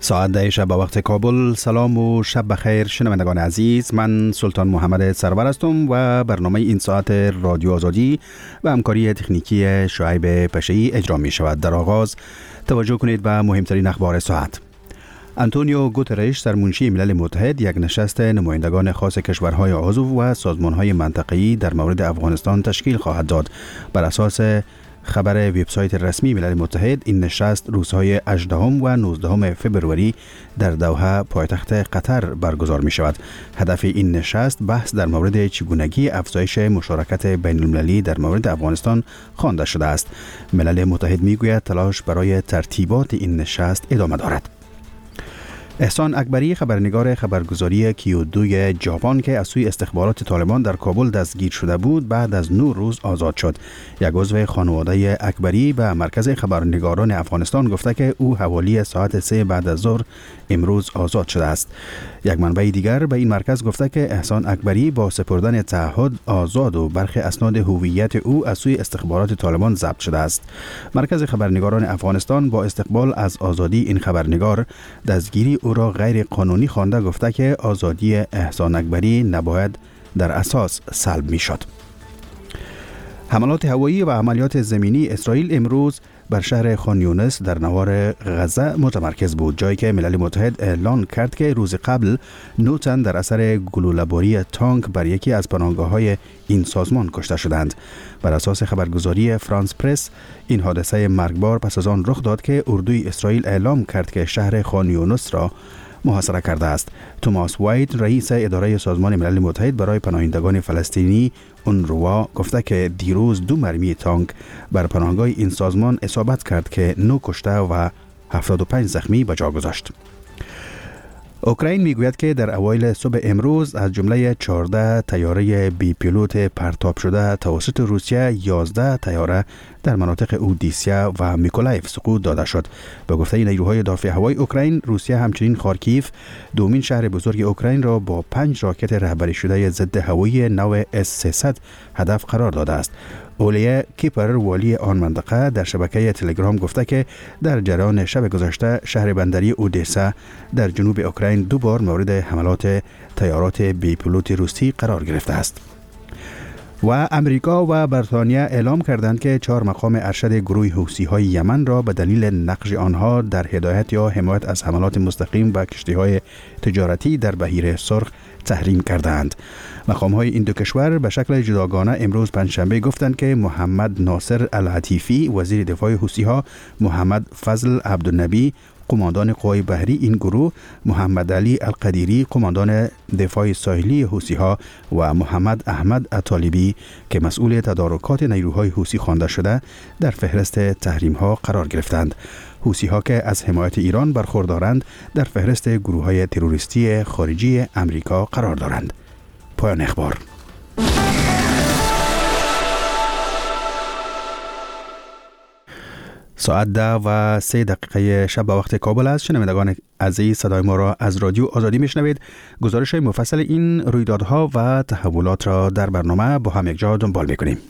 ساعت 10 شب به وقت کابل. سلام و شب بخیر شنوندگان عزیز، من سلطان محمد سرور هستم و برنامه این ساعت رادیو آزادی و همکاری تکنیکی شعیب پشه‌ای اجرا می شود. در آغاز توجه کنید به مهمترین اخبار ساعت. آنتونیو گوترش سرمنشی ملل متحد یک نشست نمایندگان خاص کشورهای عضو و سازمانهای منطقه‌ای در مورد افغانستان تشکیل خواهد داد. بر اساس خبر وبسایت رسمی ملل متحد، این نشست روزهای 18 و 19 فبروری در دوحه پایتخت قطر برگزار می شود. هدف این نشست بحث در مورد چگونگی افزایش مشارکت بین المللی در مورد افغانستان خوانده شده است. ملل متحد می گوید تلاش برای ترتیبات این نشست ادامه دارد. احسان اکبری، خبرنگار خبرگزاری کیو2 ژاپن که از سوی استخبارات طالبان در کابل دستگیر شده بود، بعد از 9 روز آزاد شد. یک عضو خانواده اکبری به مرکز خبرنگاران افغانستان گفته که او حوالی ساعت 3 بعد از ظهر امروز آزاد شده است. یک منبع دیگر به این مرکز گفته که احسان اکبری با سپردن تعهد آزاد و برخی اسناد هویت او از سوی استخبارات طالبان ضبط شده است. مرکز خبرنگاران افغانستان با استقبال از آزادی این خبرنگار، دستگیری او را غیر قانونی خوانده گفته که آزادی احسان اکبری نباید در اساس سلب می شد. حملات هوایی و عملیات زمینی اسرائیل امروز بر شهر خان یونس در نوار غزه متمرکز بود، جایی که ملل متحد اعلان کرد که روز قبل 9 تن در اثر گلوله‌باری تانک بر یکی از پناهگاه‌های این سازمان کشته شدند. بر اساس خبرگزاری فرانس پرس، این حادثه مرگبار پس از آن رخ داد که اردوی اسرائیل اعلام کرد که شهر خان یونس را محاصره کرده است. توماس وایت، رئیس اداره سازمان ملل متحد برای پناهندگان فلسطینی اونروا، گفته که دیروز 2 مرمی تانک بر پناهگاه این سازمان اصابت کرد که 9 کشته و 75 زخمی به جا گذاشت. اوکراین میگوید که در اوایل صبح امروز از جمله 14 طیاره بی پیلوت پرتاب شده توسط روسیه، 11 طیاره در مناطق اودیسا و میکولایف سقوط داده شد. به گفته نیروهای دافع هوایی اوکراین، روسیه همچنین خارکیف، دومین شهر بزرگ اوکراین را با 5 راکت رهبری شده ضد هوایی نو S-300 هدف قرار داده است. اولیا کیپر، والی آن منطقه، در شبکه تلگرام گفته که در جریان شب گذشته شهر بندری اودسا در جنوب اوکراین 2 بار مورد حملات طیارات بی پیلوت روسی قرار گرفته است. و امریکا و بریتانیا اعلام کردند که 4 مقام ارشد گروه حوثی‌های یمن را به دلیل نقش آنها در هدایت یا حمایت از حملات مستقیم به کشتی‌های تجارتی در بحیر سرخ تحریم کردند. مقام‌های این 2 کشور به شکل جداگانه امروز پنجشنبه گفتند که محمد ناصر العتیفی، وزیر دفاع حوثی‌ها، محمد فضل عبدالنبی، قماندان قوای بحری این گروه، محمد علی القدیری، قماندان دفاع ساحلی حوثی‌ها و محمد احمد الطالبی که مسئول تدارکات نیروهای حوثی خوانده شده، در فهرست تحریم‌ها قرار گرفتند. حوثی‌ها که از حمایت ایران برخوردارند در فهرست گروه‌های تروریستی خارجی امریکا قرار دارند. پایان اخبار. ساعت 10:03 شب به وقت کابل است. شنوندگان عزیز، صدای ما را از رادیو آزادی میشنوید. گزارش مفصل این رویدادها و تحولات را در برنامه با هم یک جا دنبال میکنیم.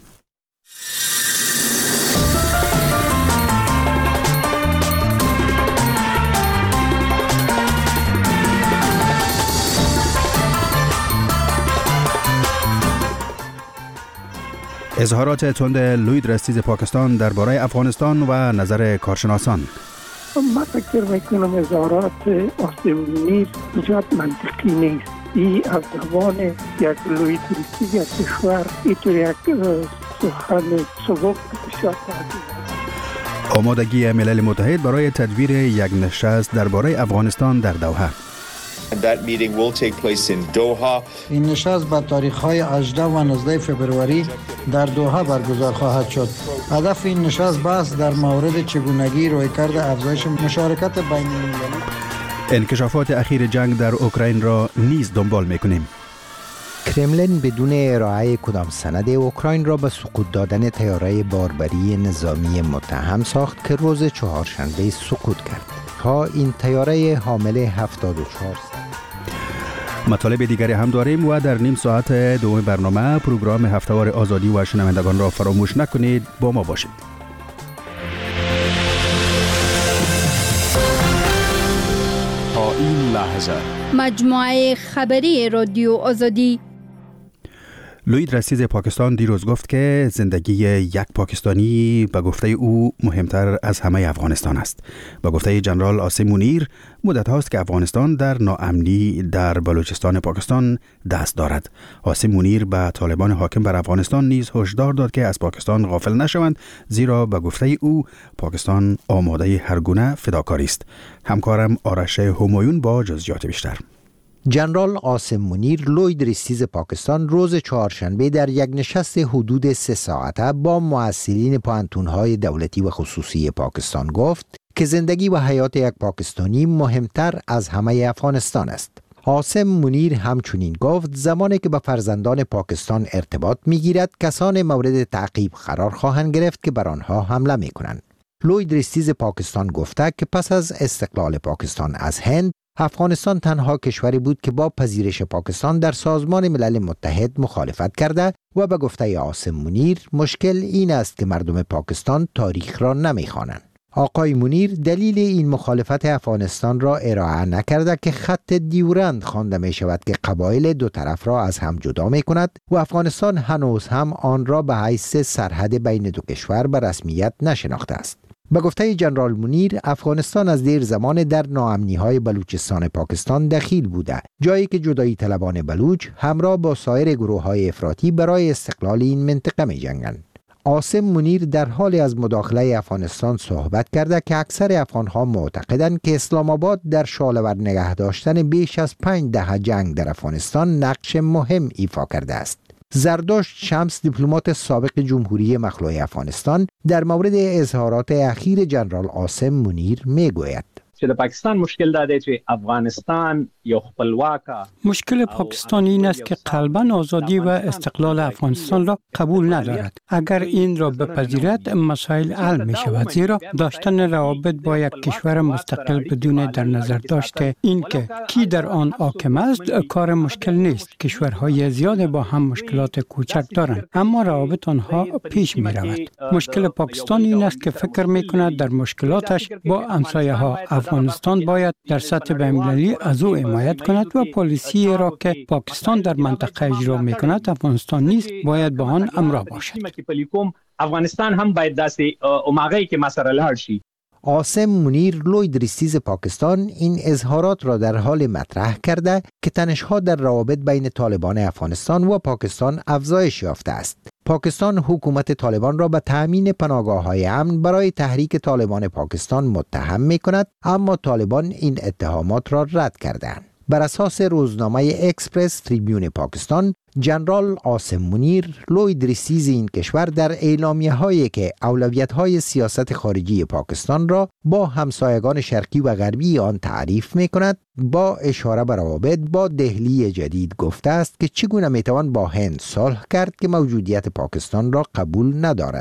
اظهارات تند لوید رستیز پاکستان درباره افغانستان و نظر کارشناسان. من فکر میکنم اظهارات آسمونی بسیار منطقی نیست. این از زبان یک لوید رستیز یک کشور اینطور یک سخن سبک بسیار تعجب. آمادگی ملل متحد برای تدویر یک نشست درباره افغانستان در دوحه. That meeting will take place in Doha. این نشست با تاریخ‌های 18 و 19 فبروری در دوحه برگزار خواهد شد. هدف این نشست بحث در مورد چگونگی رویکرد افزایش مشارکت بین المللی. انکشافات اخیر جنگ در اوکراین را نیز دنبال می‌کنیم. کرملین بدون ارائه کدام سند اوکراین را به سقوط دادن طیاره باربری نظامی متهم ساخت که روز چهارشنبه سقوط کرد. این طیاره حامل 74 مطالب دیگری هم داریم و در نیم ساعت دوم برنامه پروگرام هفته‌وار آزادی و شنوندگان را فراموش نکنید. با ما باشید. این لحظه مجموعه خبری رادیو آزادی. لوید رئیس پاکستان دیروز گفت که زندگی یک پاکستانی به گفته او مهمتر از همه افغانستان است. به گفته جنرال عاصم منیر مدت هاست که افغانستان در ناامنی در بلوچستان پاکستان دست دارد. عاصم منیر به طالبان حاکم بر افغانستان نیز هشدار داد که از پاکستان غافل نشوند، زیرا به گفته او پاکستان آماده هر گونه فداکاری است. همکارم آرش همایون با جزئیات بیشتر. جنرال عاصم منیر لوید رئیس پاکستان روز چهارشنبه در یک نشست حدود 3 ساعته با ممثلین پوهنتون‌های دولتی و خصوصی پاکستان گفت که زندگی و حیات یک پاکستانی مهمتر از همه افغانستان است. عاصم منیر همچنین گفت زمانی که با فرزندان پاکستان ارتباط می‌گیرد کسان مورد تعقیب قرار خواهند گرفت که بر آنها حمله می‌کنند. لوید رئیس پاکستان گفته که پس از استقلال پاکستان از هند، افغانستان تنها کشوری بود که با پذیرش پاکستان در سازمان ملل متحد مخالفت کرده و به گفته عاصم منیر مشکل این است که مردم پاکستان تاریخ را نمی‌خوانند. آقای منیر دلیل این مخالفت افغانستان را ارائه نکرده که خط دیورند خوانده می شود که قبایل دو طرف را از هم جدا می کند و افغانستان هنوز هم آن را به حیث سرحد بین دو کشور به رسمیت نشناخته است. به گفته جنرال منیر افغانستان از دیر زمان در ناامنی‌های بلوچستان پاکستان دخیل بوده، جایی که جدایی طلبان بلوچ همراه با سایر گروه‌های افراطی برای استقلال این منطقه می‌جنگند. عاصم منیر در حال از مداخله افغانستان صحبت کرده که اکثر افغان‌ها معتقدند که اسلام آباد در شعله‌ور نگه داشتن بیش از 5 دهه جنگ در افغانستان نقش مهم ایفا کرده است. زردشت شمس دیپلمات سابق جمهوری مخلوع افغانستان در مورد اظهارات اخیر جنرال عاصم منیر میگوید چې د پاکستان مشکل دا دی چې افغانستان یو خپلواک مشکل پاکستان این است که قلباً آزادی و استقلال افغانستان را قبول ندارد. اگر این را بپذیرد مسائل حل می شود، زیرا داشتن روابط با یک کشور مستقل بدون در نظر داشته این که کی در آن حاکم است کار مشکل نیست. کشورهای زیاد با هم مشکلات کوچک دارند اما روابط آنها پیش می رود. مشکل پاکستان این است که فکر می کند در مشکلاتش با همسایه ها افغانستان باید در سطح بین‌المللی از او حمایت کند و پالیسی را که پاکستان در منطقه اجرا می‌کند افغانستان نیز باید با آن همراه باشد. افغانستان هم باید دست اوماغی که مسئله لاړ شي. عاصم منیر لوید رئیس پاکستان این اظهارات را در حال مطرح کرده که تنش‌ها در روابط بین طالبان افغانستان و پاکستان افزایش یافته است. پاکستان حکومت طالبان را به تأمین پناهگاه‌های امن برای تحریک طالبان پاکستان متهم می‌کند، اما طالبان این اتهامات را رد کردند. بر اساس روزنامه اکسپرس تریبیون پاکستان، جنرال عاصم منیر لوید رئیس این کشور در اعلامیه‌هایی که اولویت‌های سیاست خارجی پاکستان را با همسایگان شرقی و غربی آن تعریف می‌کند، با اشاره به روابط با دهلی جدید گفته است که چگونه می‌توان با هند صلح کرد که موجودیت پاکستان را قبول ندارد.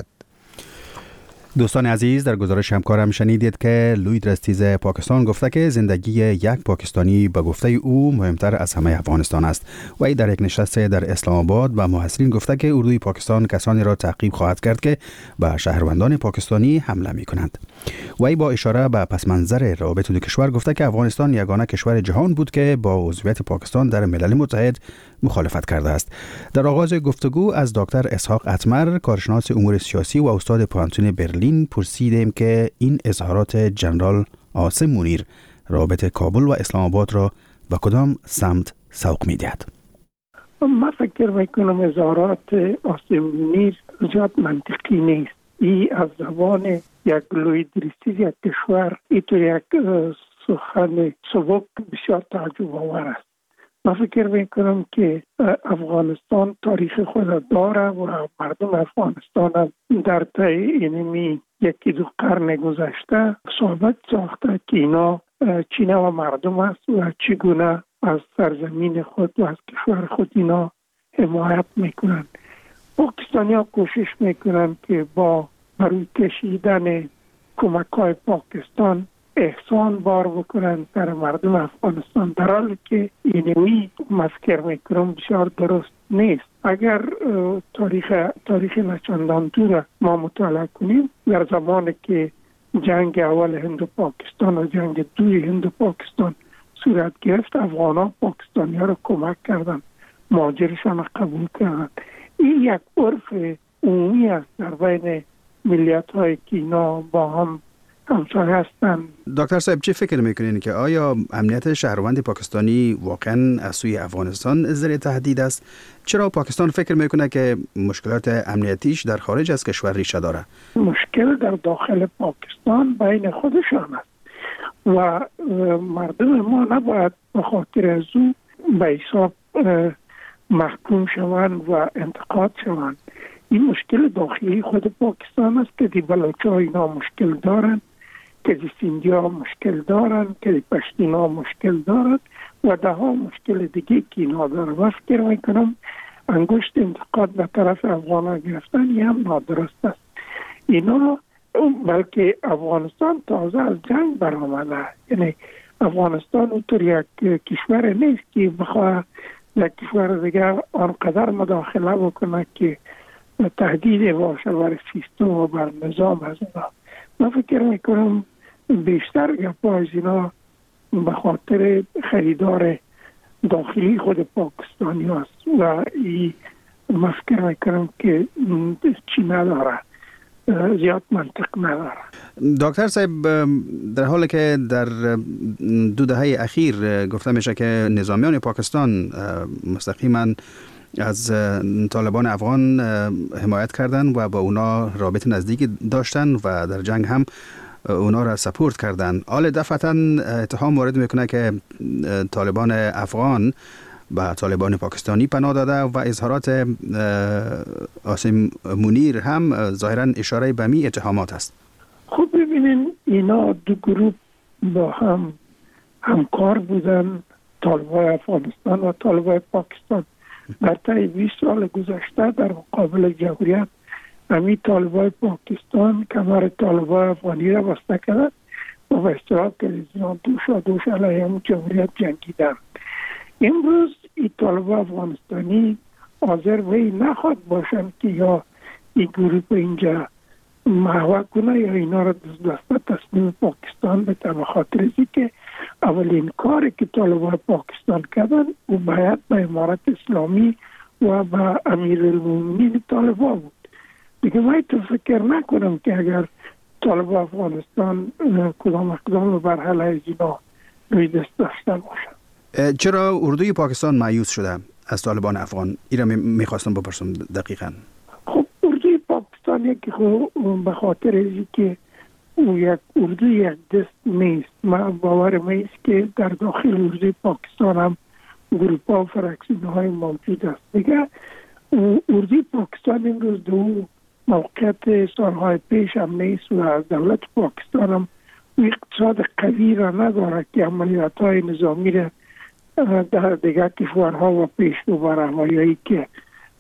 دوستان عزیز، در گزارش همکارم شنیدید که لوید رئیس پاکستان گفته که زندگی یک پاکستانی به گفته او مهمتر از همه افغانستان است. و ای در یک نشست در اسلام آباد با محصلین گفته که اردوی پاکستان کسانی را تعقیب خواهد کرد که به شهروندان پاکستانی حمله می کنند. و ای با اشاره به پس منظر روابط دو کشور گفته که افغانستان یگانه کشور جهان بود که با عضویت پاکستان در ملل متحد مخالفت کرده است. در آغاز گفتگو از دکتر اسحاق اتمر، کارشناس امور سیاسی و استاد پوهنتون برلین، پرسیدیم که این اظهارات جنرال عاصم منیر روابط کابل و اسلام آباد را به کدام سمت سوق می‌دهد؟ من فکر میکنم اظهارات عاصم منیر زیاد منطقی نیست. این از زبان یک لوید رئیس یک کشور اینطور یک سخن سبک بسیار تعجب آور است. من فکر میکنم که افغانستان تاریخ خود داره و مردم افغانستان هم در طی اینمی 1-2 قرن گذشته ثابت ساخته که اینا چینه و مردم است و چگونه از سرزمین خود و از کشور خود اینا حمایت میکنن. پاکستانی ها کوشش میکنن که با بروی کشیدن کمک های پاکستان احسان بار بکنن در مردم افغانستان، در حالی که اینوی مفکر میکنم بسیار درست نیست. اگر تاریخ نچندان دور ما مطالعه کنیم، در زمانی که جنگ اول هند و پاکستان و جنگ دوی هند و پاکستان صورت گرفت افغان‌ها پاکستانی‌ها رو کمک کردن، مهاجرشان رو قبول کردن. این یک عرف عمومی است در بین ملیت‌های که اینا با هم همسایه هستند. دکتر صاحب چه فکر میکنین که آیا امنیت شهروند پاکستانی واقعا از سوی افغانستان زیر تهدید است؟ چرا پاکستان فکر میکنه که مشکلات امنیتیش در خارج از کشور ریشه داره؟ مشکل در داخل پاکستان بین خودشان است و مردم ما نباید به خاطر از او به حساب محکوم شوند و انتقاد شوند. این مشکل داخلی خود پاکستان است که دی بلوچ‌ها اینا مشکل دارن، که دی سیندیا مشکل دارن، که دی پشتینا مشکل دارن و ده ها مشکل دیگه که اینا دارن. و فکر میکنم انگشت انتقاد به طرف افغان‌ها گرفتن یه هم نادرست است. اینا بلکه افغانستان تازه از جنگ برآمده، یعنی افغانستان اونطور یک کشور نیست که بخواه یک کشور دیگر آنقدر مداخله بکنه که تهدید باشه بر سیستم و بر نظام از اینا. من فکر میکنم بیشتر گپا از اینا به خاطر خریدار داخلی خود پاکستانی هست و من فکر میکنم که چی نداره، زیاد منطق نداره. دکتر صاحب، در حالی که در 2 دهه اخیر گفته میشه که نظامیان پاکستان مستقیما از طالبان افغان حمایت کردن و با اونا رابطه نزدیکی داشتن و در جنگ هم اونا را سپورت کردن، حال دفعتا اتهام وارد میکنه که طالبان افغان به طالبان پاکستانی پناه داده و اظهارات عاصم منیر هم ظاهرا اشاره به می اتهامات است. خب ببینین اینا 2 گروه با هم همکار بودن، طالبان افغانستان و طالبان پاکستان. در طی 20 سال گذشته در مقابل جمهوریت همین طالبان پاکستان کمر طالبان افغانی را بسته کردند و به اصطلاح تلویزیون دوش علیه هم جمهوریت جنگیدن. امروز این طالبان افغانستانی حاضر وی نخواد باشند که یا این گروه اینجا محو کنه یا اینا را دست تسلیم پاکستان بده، به خاطر اینکه که اولین کاری که طالبان پاکستان کردن او باید به امارت اسلامی و به امیرالمومنین طالبان بود. دیگه من تو فکر نکنم که اگر طالبان افغانستان کدام اقدام بر علیه اینا روی دست داشته باشند. چرا اردوی پاکستان مایوس شده از طالبان افغان؟ این را میخواستم بپرسم دقیقاً. خب اردوی پاکستان یکی به خاطر اینکه که او یک اردو یک دست نیست. من باورم است که در داخل اردوی پاکستان هم گروپ‌ها و فرکسیون‌های موجود است. دیگه اردوی پاکستان امروز دو موقعیت سالهای پیش هم نیست و دولت پاکستان هم اقتصاد قوی را نداره که عملیات‌های نظامی را در دیگر کشورها و پیشرو برنامه‌ای که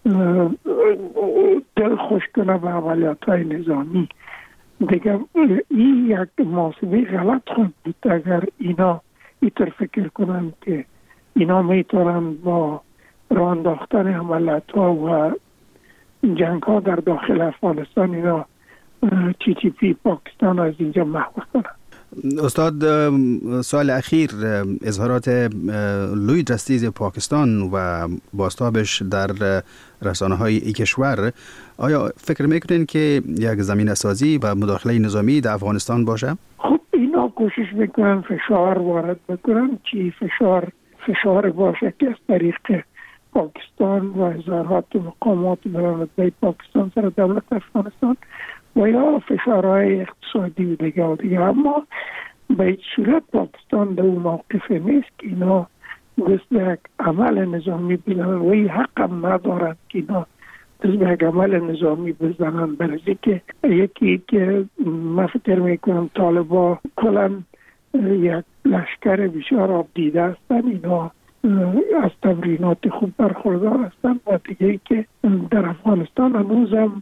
دل خوش کنه به عملیات‌های نظامی. دیگه این یک محاسبه غلط خود بود اگر اینا اینطور فکر کنند که اینا میتونن با راه انداختن عملیات‌ها و جنگ‌ها در داخل افغانستان اینا TTP پاکستان از اینجا محو کنند. استاد، سال اخیر اظهارات لوی دستیز پاکستان و بازتابش در رسانه‌های ای کشور، آیا فکر میکنین که یک زمینه سازی و مداخله نظامی در افغانستان باشه؟ خب اینا کوشش میکنن فشار وارد بکنن، چی فشار باشه که از طریق پاکستان و اظهارات مقامات برآمده پاکستان سر دولت افغانستان و یا فشارهای اقتصادی و دیگه. اما به هیچ صورت پاکستان در اون موقف نیست که اینا دست به یک عمل نظامی بزنن و این حق هم ندارن که اینا دست به یک عمل نظامی بزنن. برای که یکی که من فکر میکنم طالبا کلن یک لشکر بسیار آب دیده هستن، اینا از تمرینات خوب برخوردار هستن و دیگه که در افغانستان هنوز هم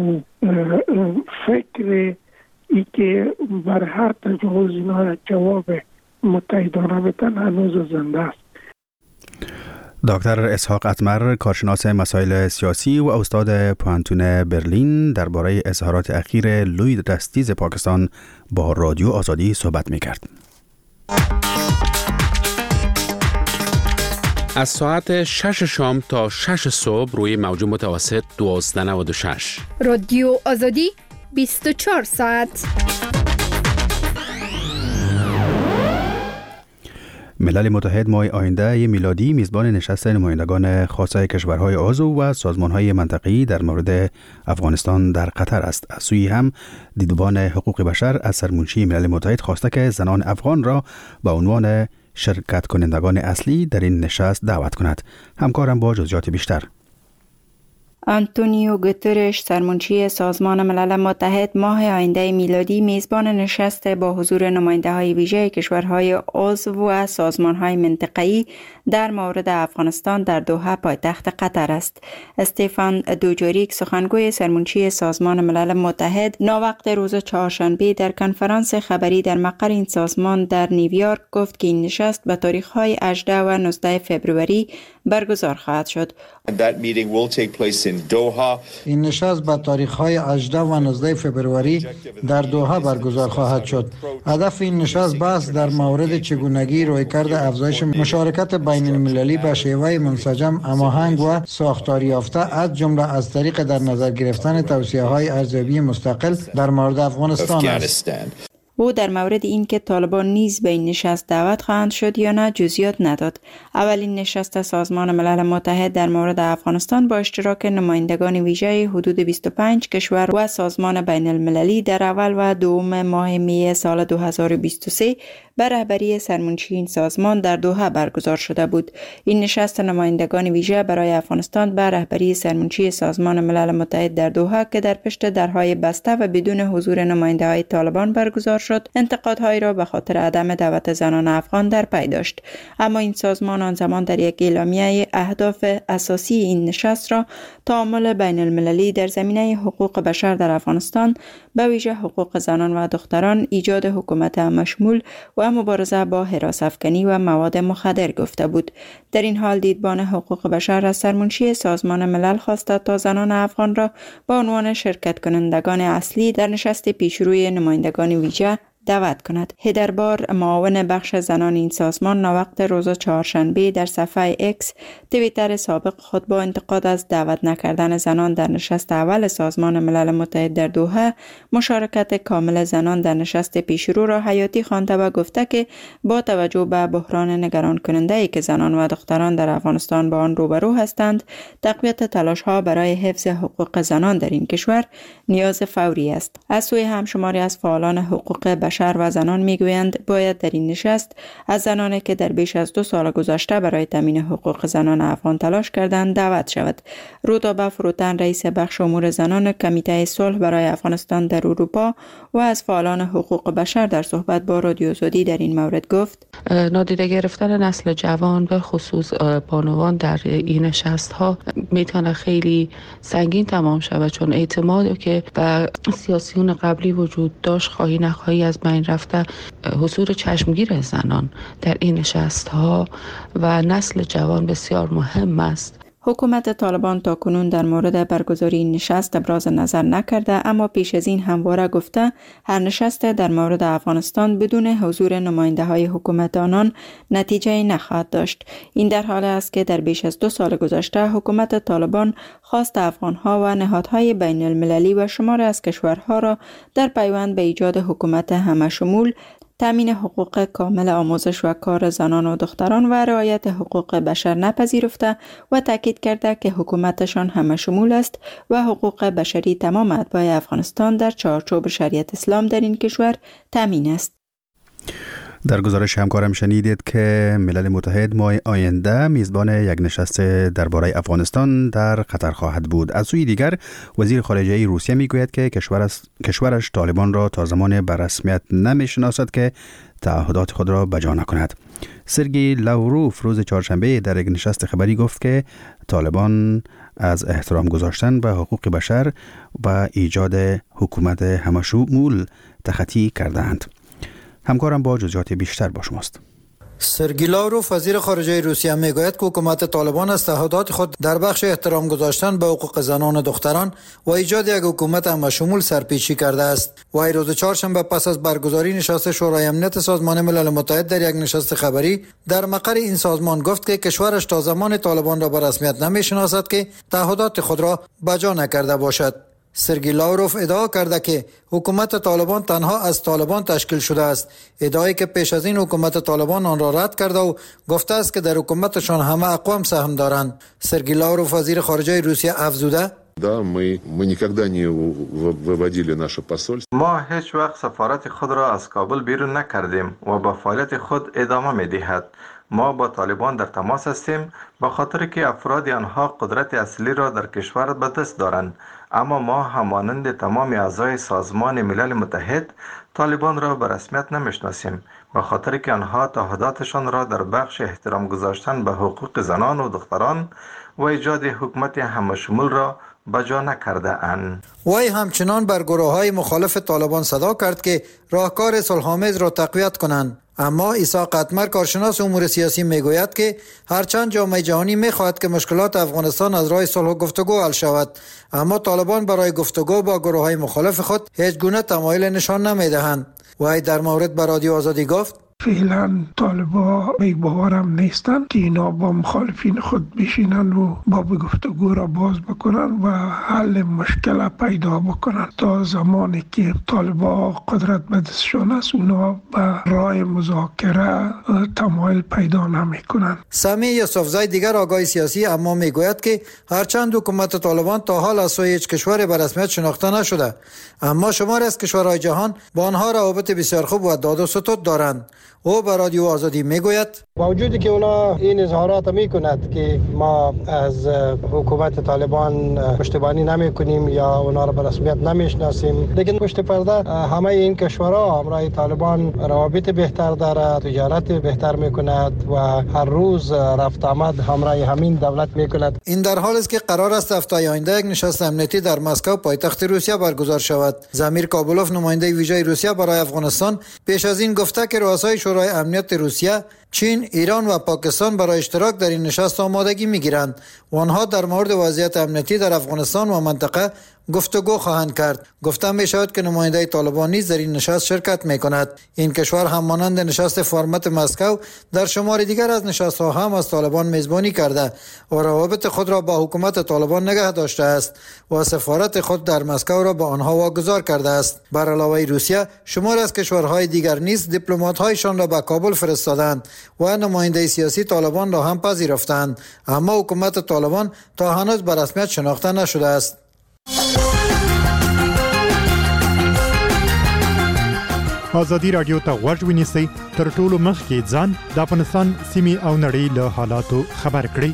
فکر ای که بر هر تجاوز اینا جواب متحدانه بدن هنوز زنده است. دکتر اسحاق اتمر، کارشناس مسائل سیاسی و استاد پوهنتون برلین، درباره اظهارات اخیر لوی دستیز پاکستان با رادیو آزادی صحبت می‌کرد. از ساعت 6 شام تا 6 صبح روی موج متوسط 1296. رادیو آزادی 24 ساعت. ملل متحد ماه آینده میلادی میزبان نشست نمایندگان خاص کشورهای عضو و سازمانهای منطقه‌ای در مورد افغانستان در قطر است. از سوی هم دیدبان حقوق بشر از سرمنشی ملل متحد خواسته که زنان افغان را به عنوان شرکت کنندگان اصلی در این نشست دعوت کند. همکارم با جزئیات بیشتر. آنتونیو گوترش سرمنشی سازمان ملل متحد ماه آینده میلادی میزبان نشست با حضور نماینده‌های ویژه کشورهای عضو و سازمان‌های منطقه‌ای در مورد افغانستان در دوحه پایتخت قطر است. استفان دوجاریک سخنگوی سرمنشی سازمان ملل متحد ناوقت روز چهارشنبه در کنفرانس خبری در مقر این سازمان در نیویورک گفت که این نشست به تاریخ‌های 18 و 19 فوریه برگزار خواهد شد. این نشست به تاریخ‌های 18 و 19 فوریه در دوحه برگزار خواهد شد. هدف این نشست بحث در مورد چگونگی رویکرد افزایش مشارکت بین المللی به شیوه منسجم، هماهنگ و ساختاری یافته از جمله از طریق در نظر گرفتن توصیه‌های ارزیابی مستقل در مورد افغانستان است. او در مورد اینکه طالبان نیز به این نشست دعوت خواهند شد یا نه جزئیات نداد. اولین نشست سازمان ملل متحد در مورد افغانستان با اشتراک نمایندگان ویژه حدود 25 کشور و سازمان بین المللی در اول و دوم ماه می سال 2023 به رهبری سرمنشی این سازمان در دوحه برگزار شده بود. این نشست نمایندگان ویژه برای افغانستان به رهبری سرمنشی سازمان ملل متحد در دوحه که در پشت درهای بسته و بدون حضور نماینده‌های طالبان برگزار شد، انتقادهایی را به خاطر عدم دعوت زنان افغان در پی داشت. اما این سازمان آن زمان در یک اعلامیه اهداف اساسی این نشست را تعامل بین المللی در زمینه حقوق بشر در افغانستان، به ویژه حقوق زنان و دختران، ایجاد حکومت مشمول و مبارزه با هراس‌افکنی و مواد مخدر گفته بود. در این حال دیدبان حقوق بشر از سرمنشی سازمان ملل خواسته تا زنان افغان را به عنوان شرکت کنندگان اصلی در نشست پیشروی نمایندگان ویژه دعوت کند. هدربار معاون بخش زنان این سازمان ناوقت روز چهارشنبه در صفحه اکس توییتر سابق خود با انتقاد از دعوت نکردن زنان در نشست اول سازمان ملل متحد در دوحه مشارکت کامل زنان در نشست پیشرو را حیاتی خوانده و گفته که با توجه به بحران نگران کننده ای که زنان و دختران در افغانستان با آن روبرو هستند، تقویت تلاش ها برای حفظ حقوق زنان در این کشور نیاز فوری است. از سوی هم شماری از فعالان حقوق بشر و زنان میگویند باید در این نشست از زنانی که در بیش از 2 سال گذشته برای تامین حقوق زنان افغان تلاش کردند دعوت شود. رودابه فروتن رئیس بخش امور زنان کمیته صلح برای افغانستان در اروپا و از فعالان حقوق بشر در صحبت با رادیو آزادی در این مورد گفت: نادیده گرفتن نسل جوان به خصوص بانوان در این نشست ها میتونه خیلی سنگین تمام شود، چون اعتمادی که به سیاسیون قبلی وجود داشت خواهی نخواهی از بین رفته. حضور چشمگیر زنان در این نشست ها و نسل جوان بسیار مهم است. حکومت طالبان تاکنون در مورد برگزاری این نشست ابراز نظر نکرده، اما پیش از این همواره گفته هر نشست در مورد افغانستان بدون حضور نماینده های حکومت آنان نتیجه نخواهد داشت. این در حال است که در بیش از 2 سال گذشته حکومت طالبان خواست افغانها و نهادهای بین المللی و شمار از کشورها را در پیوند به ایجاد حکومت همه‌شمول، تامین حقوق کامل آموزش و کار زنان و دختران و رعایت حقوق بشر نپذیرفته و تاکید کرده که حکومتشان همه‌شمول است و حقوق بشری تمام اتباع افغانستان در چارچوب شریعت اسلام در این کشور تامین است. در گزارش همکارم شنیدید که ملل متحد ماه آینده میزبان یک نشست درباره افغانستان در قطر خواهد بود. از سوی دیگر وزیر خارجه روسیه میگوید که کشورش طالبان را تا زمان به رسمیت نمیشناسد که تعهدات خود را بجا نکند. سرگئی لاوروف روز چهارشنبه در یک نشست خبری گفت که طالبان از احترام گذاشتن به حقوق بشر و ایجاد حکومت همه‌شمول تخطی کردند. همکارم با جزئیات بیشتر با شماست. سرگی لاوروف وزیر خارجه روسیه میگوید که حکومت طالبان از تعهدات خود در بخش احترام گذاشتن به حقوق زنان و دختران و ایجاد یک حکومت همشمول سرپیچی کرده است. وی روز چهارشنبه پس از برگزاری نشست شورای امنیت سازمان ملل متحد در یک نشست خبری در مقر این سازمان گفت که کشورش تا زمان طالبان را به رسمیت نمیشناسد که تعهدات خود را بجا نکرده باشد. سرگی لاوروف ادعا کرده که حکومت طالبان تنها از طالبان تشکیل شده است، ادعایی که پیش از این حکومت طالبان آن را رد کرده و گفته است که در حکومتشان همه اقوام سهم دارند. سرگی لاوروف وزیر خارجه روسیه افزوده: ما هیچ وقت سفارت خود را از کابل بیرون نکردیم و با فعالیت خود ادامه می‌دهد. ما با طالبان در تماس هستیم به خاطر که افراد آنها قدرت اصلی را در کشور به دست دارند، اما ما همانند تمام اعضای سازمان ملل متحد طالبان را به رسمیت نمیشناسیم به خاطر که آنها تعهداتشان را در بخش احترام گذاشتن به حقوق زنان و دختران و ایجاد حکومت همشمول را بجا نکرده اند. وی همچنان بر گروه‌های مخالف طالبان صدا کرد که راهکار صلح‌آمیز را تقویت کنند. اما عیسی قطمر کارشناس امور سیاسی میگوید که هرچند جامعه جهانی میخواهد که مشکلات افغانستان از راه صلح و گفتگو حل شود، اما طالبان برای گفتگو با گروه‌های مخالف خود هیچ گونه تمایل نشان نمیدهند. وی در مورد به رادیو آزادی گفت: فعلا طالبا باورم نیستن که اینا با مخالفین خود بشینن و باب گفتگو را باز بکنن و حل مشکل پیدا بکنن. تا زمانی که طالبا قدرت به دستشان است اونا به راه مذاکره تمایل پیدا نمی کنن. سمی یوسفزای دیگر آگاه سیاسی اما میگوید که هرچند حکومت طالبان تا حال از سوی هیچ کشور به رسمیت شناخته نشده، اما شمار از کشورهای جهان با آنها روابط بسیار خوب و داد و ستد دارند. او به رادیو آزادی میگوید: با وجودی که اونا این اظهارات میکند که ما از حکومت طالبان پشتیبانی نمیکنیم یا اونا را به رسمیت نمیشناسیم، لیکن پشت پرده همه این کشورها همراه طالبان روابط بهتر دارد، تجارت بهتر میکند و هر روز رفت آمد همراه همین دولت میکند. این در حالی است که قرار است هفته آینده یک نشست امنیتی در مسکو پایتخت روسیه برگزار شود. زمیر کابلوف نماینده ویژه روسیه برای افغانستان پیش از این گفته که رؤسای شورای امنیت روسیه، چین، ایران و پاکستان برای اشتراک در این نشست آمادگی میگیرند و آنها در مورد وضعیت امنیتی در افغانستان و منطقه گفتگو خواهند کرد. گفته می شود که نماینده طالبان نیز در این نشست شرکت می کند. این کشور هم مانند نشست فرمت مسکو در شمار دیگر از نشست‌ها هم از طالبان میزبانی کرده و روابط خود را با حکومت طالبان نگه داشته است و سفارت خود در مسکو را به آنها واگذار کرده است. بر علاوه روسیه، شمار از کشورهای دیگر نیز دیپلمات‌هایشان را به کابل فرستادند و نماینده سیاسی طالبان را هم پذیرفتند، اما حکومت طالبان تا هنوز به رسمیت شناخته نشده است. آزادی رادیو ته غوږ ونیسئ، تر ټولو مخکې ځان د افغانستان سیمې او نړۍ له حالاتو خبر کړئ.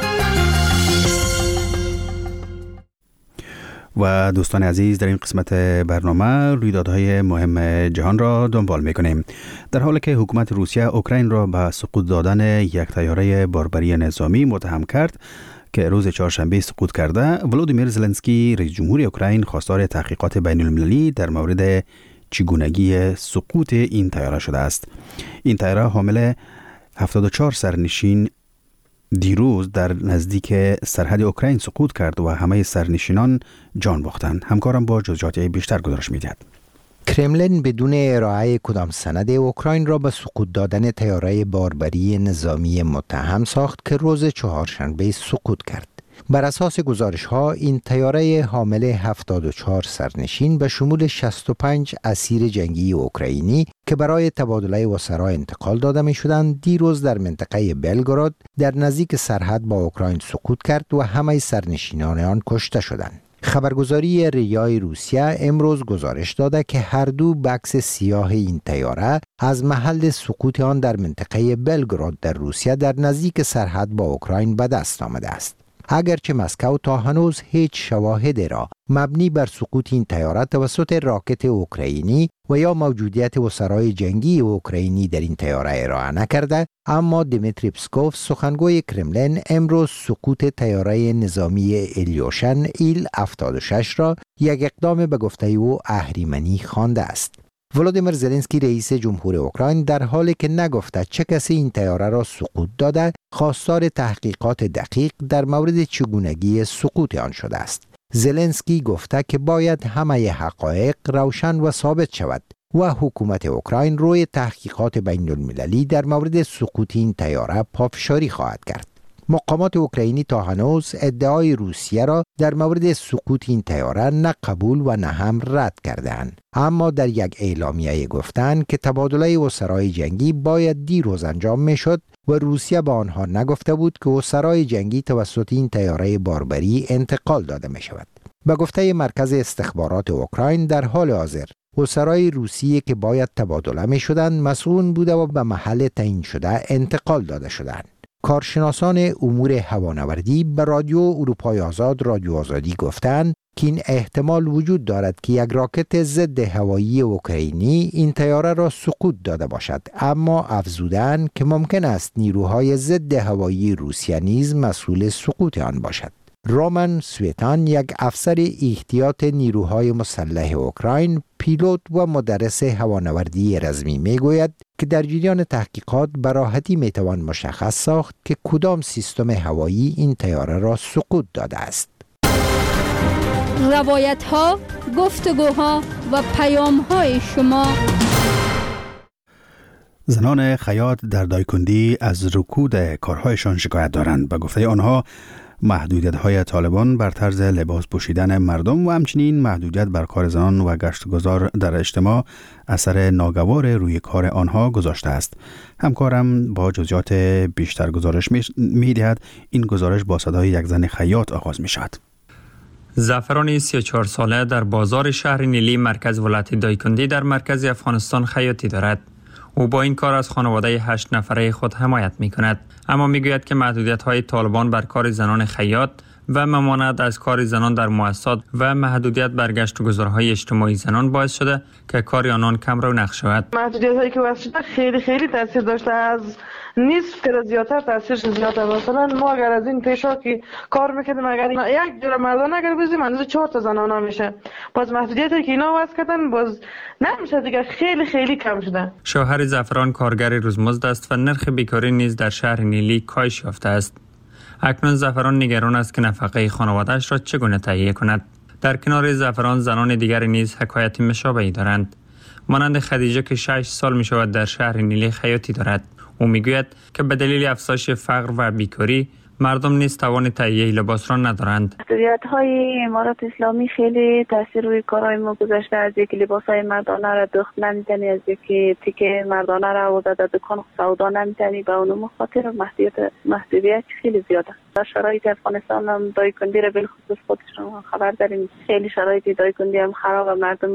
و دوستان عزیز، در این قسمت برنامه رویدادهای مهم جهان را دنبال می‌کنیم. در حالی که حکومت روسیه اوکراین را به سقوط دادن یک طیاره باربری نظامی متهم کرد که روز چهارشنبه سقوط کرده، ولودیمیر زلنسکی رئیس جمهور اوکراین خواستار تحقیقات بین المللی در مورد چگونگی سقوط این طیاره شده است. این طیاره حامل 74 سرنشین دیروز در نزدیک سرحد اوکراین سقوط کرد و همه سرنشینان جان باختند. همکارم با جزئیات بیشتر گزارش می‌دهد. کرملین بدون ارائه کدام سند اوکراین را به سقوط دادن طیاره باربری نظامی متهم ساخت که روز چهارشنبه سقوط کرد. بر اساس گزارش ها این طیاره حامل 74 سرنشین به شمول 65 اسیر جنگی اوکراینی که برای تبادله وزرا انتقال داده می شدند دیروز در منطقه بلگراد در نزدیک سرحد با اوکراین سقوط کرد و همه سرنشینان آن کشته شدند. خبرگزاری ریای روسیه امروز گزارش داده که هر دو بکس سیاه این طیاره از محل سقوط آن در منطقه بلگراد در روسیه در نزدیک سرحد با اوکراین به دست آمده است. اگرچه مسکو تا هنوز هیچ شواهدی را مبنی بر سقوط این طیاره توسط راکت اوکراینی و یا موجودیت وزرای جنگی اوکراینی در این طیاره ارائه نکرده، اما دیمیتری پسکوف سخنگوی کرملین امروز سقوط طیاره نظامی ایلیوشن ایل 76 را یک اقدام به گفته او اهریمنی خوانده است. ولادیمیر زلنسکی رئیس جمهور اوکراین در حالی که نگفته چه کسی این طیاره را سقوط داده، خواستار تحقیقات دقیق در مورد چگونگی سقوط آن شده است. زلنسکی گفته که باید همه حقایق روشن و ثابت شود و حکومت اوکراین روی تحقیقات بین المللی در مورد سقوط این طیاره پافشاری خواهد کرد. مقامات اوکراینی تا هنوز ادعای روسیه را در مورد سقوط این طیاره نه قبول و نه هم رد کردند، اما در یک اعلامیه گفتند که تبادله اسرای جنگی باید دیروز انجام میشد و روسیه به آنها نگفته بود که اسرای جنگی توسط این طیاره باربری انتقال داده می شود. به گفته مرکز استخبارات اوکراین در حال حاضر اسرای روسیه که باید تبادله می شدند مسئول بوده و به محل تعیین شده انتقال داده شدند. کارشناسان امور هوانوردی به رادیو اروپای آزاد رادیو آزادی گفتند که این احتمال وجود دارد که یک راکت ضد هوایی اوکراینی این طیاره را سقوط داده باشد، اما افزودند که ممکن است نیروهای ضد هوایی روسیه نیز مسئول سقوط آن باشد. رومان سویتان، یک افسر احتیاط نیروهای مسلح اوکراین، پیلوت و مدرس هوانوردی رزمی میگوید که در جریان تحقیقات به راحتی میتوان مشخص ساخت که کدام سیستم هوایی این طیاره را سقوط داده است. روایت ها، گفتگوها و پیام های شما. زنان خیاط در دایکندی از رکود کارهایشان شکایت دارند. به گفته آنها محدودیت‌های طالبان بر طرز لباس پوشیدن مردم و همچنین محدودیت بر کار زنان و گشتگذار در اجتماع اثر ناگوار روی کار آنها گذاشته است. همکارم با جزئیات بیشتر گزارش می‌دهد. این گزارش با صدای یک زن خیاط آغاز می‌شود. زعفران 34 ساله در بازار شهر نیلی مرکز ولایت دایکندی در مرکز افغانستان خیاطی دارد. او با این کار از خانواده 8 نفره خود حمایت می کند، اما می گوید که محدودیت های طالبان بر کار زنان خیاط و ممانعت از کار زنان در مؤسسات و محدودیت بر گشت و گذارهای اجتماعی زنان باعث شده که کار آنان کم رونق شود. محدودیت هایی که وضع شده خیلی تاثیر داشته، از نصف تا زیادتر تاثیرش زیاده. مثلا ما اگر از این پیشا که کار میکردیم اگر یک جور مردان اگر بزنیم اندازه 4 تا زنانه میشه، باز محدودیتی که اینا وضع کردن باز نمیشه دیگه، خیلی کم شده. شوهر زعفران کارگر روزمزد است و نرخ بیکاری نیز در شهر نیلی کاهش یافته است. اکنون زعفران نگران است که نفقه خانواده‌اش را چگونه تهیه کند. در کنار زعفران زنان دیگر نیز حکایت مشابهی دارند. مانند خدیجه که 6 سال می شود در شهر نیلی خیاطی دارد. او میگوید که به دلیل افزایش فقر و بیکاری مردم نیز توان تهیه لباس را ندارند. محدودیت‌های امارات اسلامی خیلی تاثیر روی کارهای ما گذاشته. از اینکه لباس‌های مردانه را دوخت نمی‌تونی، از اینکه تیکه مردانه را آورده در دکان سودا نمی‌تونی، به اون خاطر محدودیت خیلی زیاده. در شرایط افغانستان هم دایکندی را بالخصوص خودشون خبر داریم، خیلی شرایط دایکندی هم خراب و مردم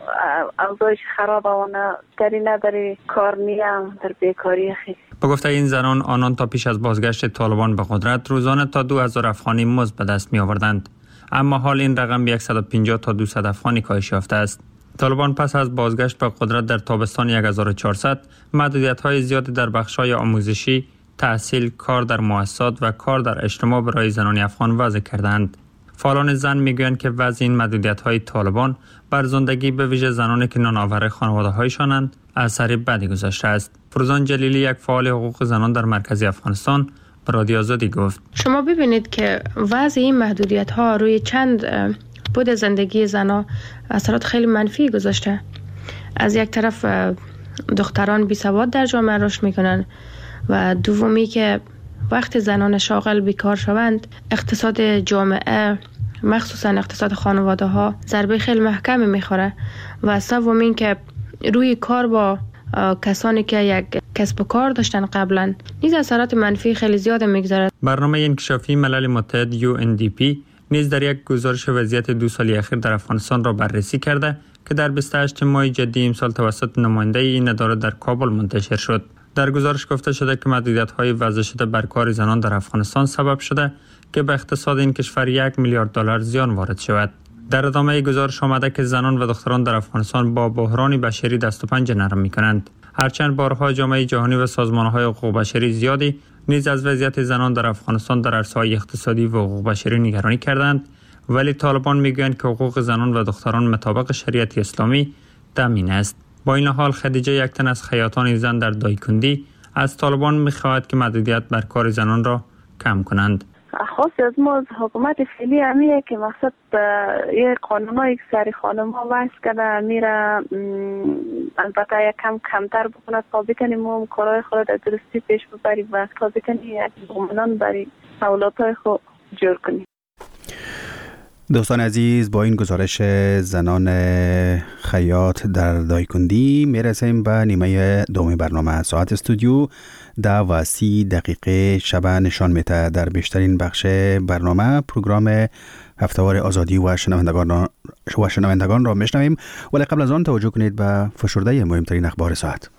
اوضاعش خراب و دری نداری، کار نیم در بیکاری خیلی. با گفته این زنان، آنان تا پیش از بازگشت طالبان به قدرت روزانه تا 2000 افغانی مزد به دست می آوردند، اما حال این رقم به 150 تا 200 افغانی کاهش یافته است. طالبان پس از بازگشت به قدرت در تابستان 1400 محدودیت‌های زیادی در بخش‌های آموزشی، تحصیل، کار در مؤسسات و کار در اجتماع برای زنان افغان وضع کردند. فعالان زن میگویند که وضع این محدودیت‌های طالبان بر زندگی به ویژه زنانی که نانآور خانواده‌هایشانند اثر بدی گذاشته است. فروزان جلیلی، یک فعال حقوق زنان در مرکز افغانستان، به رادیو آزادی گفت: شما ببینید که وضع این محدودیت‌ها روی چند بود زندگی زنان اثرات خیلی منفی گذاشته. از یک طرف دختران بی‌سواد در جامعه رشد میکنن و دومی که وقتی زنان شاغل بیکار شوند، اقتصاد جامعه مخصوصا اقتصاد خانواده ها ضربه خیلی محکمی میخوره و سومین که روی کار با کسانی که یک کسب و کار داشتن قبلا نیز اثرات منفی خیلی زیاد میگذارد. برنامه انکشافی ملل متحد UNDP نیز در یک گزارش وضعیت 2 سالی اخیر در افغانستان را بررسی کرده که در 28 ماه جدی امسال توسط نماینده این اداره در کابل منتشر شد. در گزارش گفته شده که محدودیت‌های وضع شده بر کار زنان در افغانستان سبب شده که به اقتصاد این کشور 1 میلیارد دلار زیان وارد شود. در ادامه گزارش آمده که زنان و دختران در افغانستان با بحران بشری دست و پنجه نرم می‌کنند. هرچند بارها جامعه جهانی و سازمان‌های حقوق بشری زیادی نیز از وضعیت زنان در افغانستان در عرصه‌های اقتصادی و حقوق بشری نگرانی کردند، ولی طالبان میگویند که حقوق زنان و دختران مطابق شریعت اسلامی تامین است. با این حال خدیجه، یک تن از خیاطان زن در دایکندی، از طالبان می‌خواهد که محدودیت بر کار زنان را کم کنند. خاص از ما از حکومت فعلی همیه که مقصد یک قانونایی که سری خانم‌ها وضع کرده میره، البته یک کمتر بکنه تا بتونیم ما کارهای خود در درستی پیش ببریم و تا بتونیم یک ضمانان برای اولادهای خود جور کنیم. دوستان عزیز، با این گزارش زنان خیاط در دایکندی میرسیم به نیمه دوم برنامه. ساعت استودیو 10:30 شب نشان میده. در بیشترین بخش برنامه پروگرام هفتهوار آزادی و شنوندگان را میشنویم، ولی قبل از آن توجه کنید به فشرده مهمترین اخبار ساعت.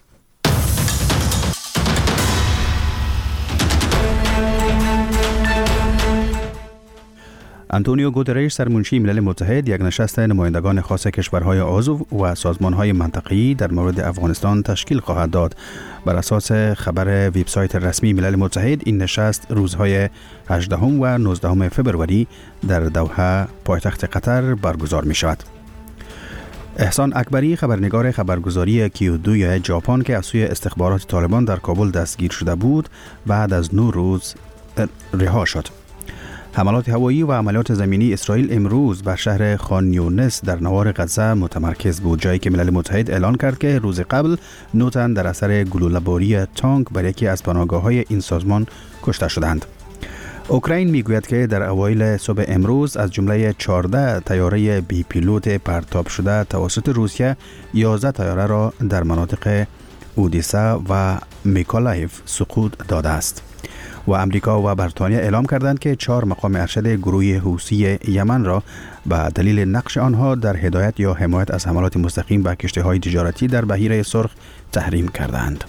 آنتونیو گوترش، سرمنشی ملل متحد، یک نشست نمایندگان خاص کشورهای عضو و سازمانهای منطقه‌ای در مورد افغانستان تشکیل خواهد داد. بر اساس خبر وبسایت رسمی ملل متحد، این نشست روزهای 18 و 19 فبروری در دوحه، پایتخت قطر برگزار می شود. احسان اکبری، خبرنگار خبرگزاری کیو2 ژاپن که از سوی استخبارات طالبان در کابل دستگیر شده بود، بعد از 9 روز رها شد. حملات هوایی و عملیات زمینی اسرائیل امروز بر شهر خان یونس در نوار غزه متمرکز بود، جایی که ملل متحد اعلان کرد که روز قبل 9 تن در اثر گلوله‌باری تانک بر یکی از پناهگاه‌های این سازمان کشته شدند. اوکراین میگوید که در اوایل صبح امروز از جمله 14 طیاره بی پیلوت پرتاب شده توسط روسیه، 11 طیاره را در مناطق اودیسا و میکولایف سقوط داده است. و امریکا و بریتانیا اعلام کردند که 4 مقام ارشد گروه حوثی یمن را به دلیل نقش آنها در هدایت یا حمایت از حملات مستقیم به کشتی‌های تجارتی در بحیره سرخ تحریم کردند.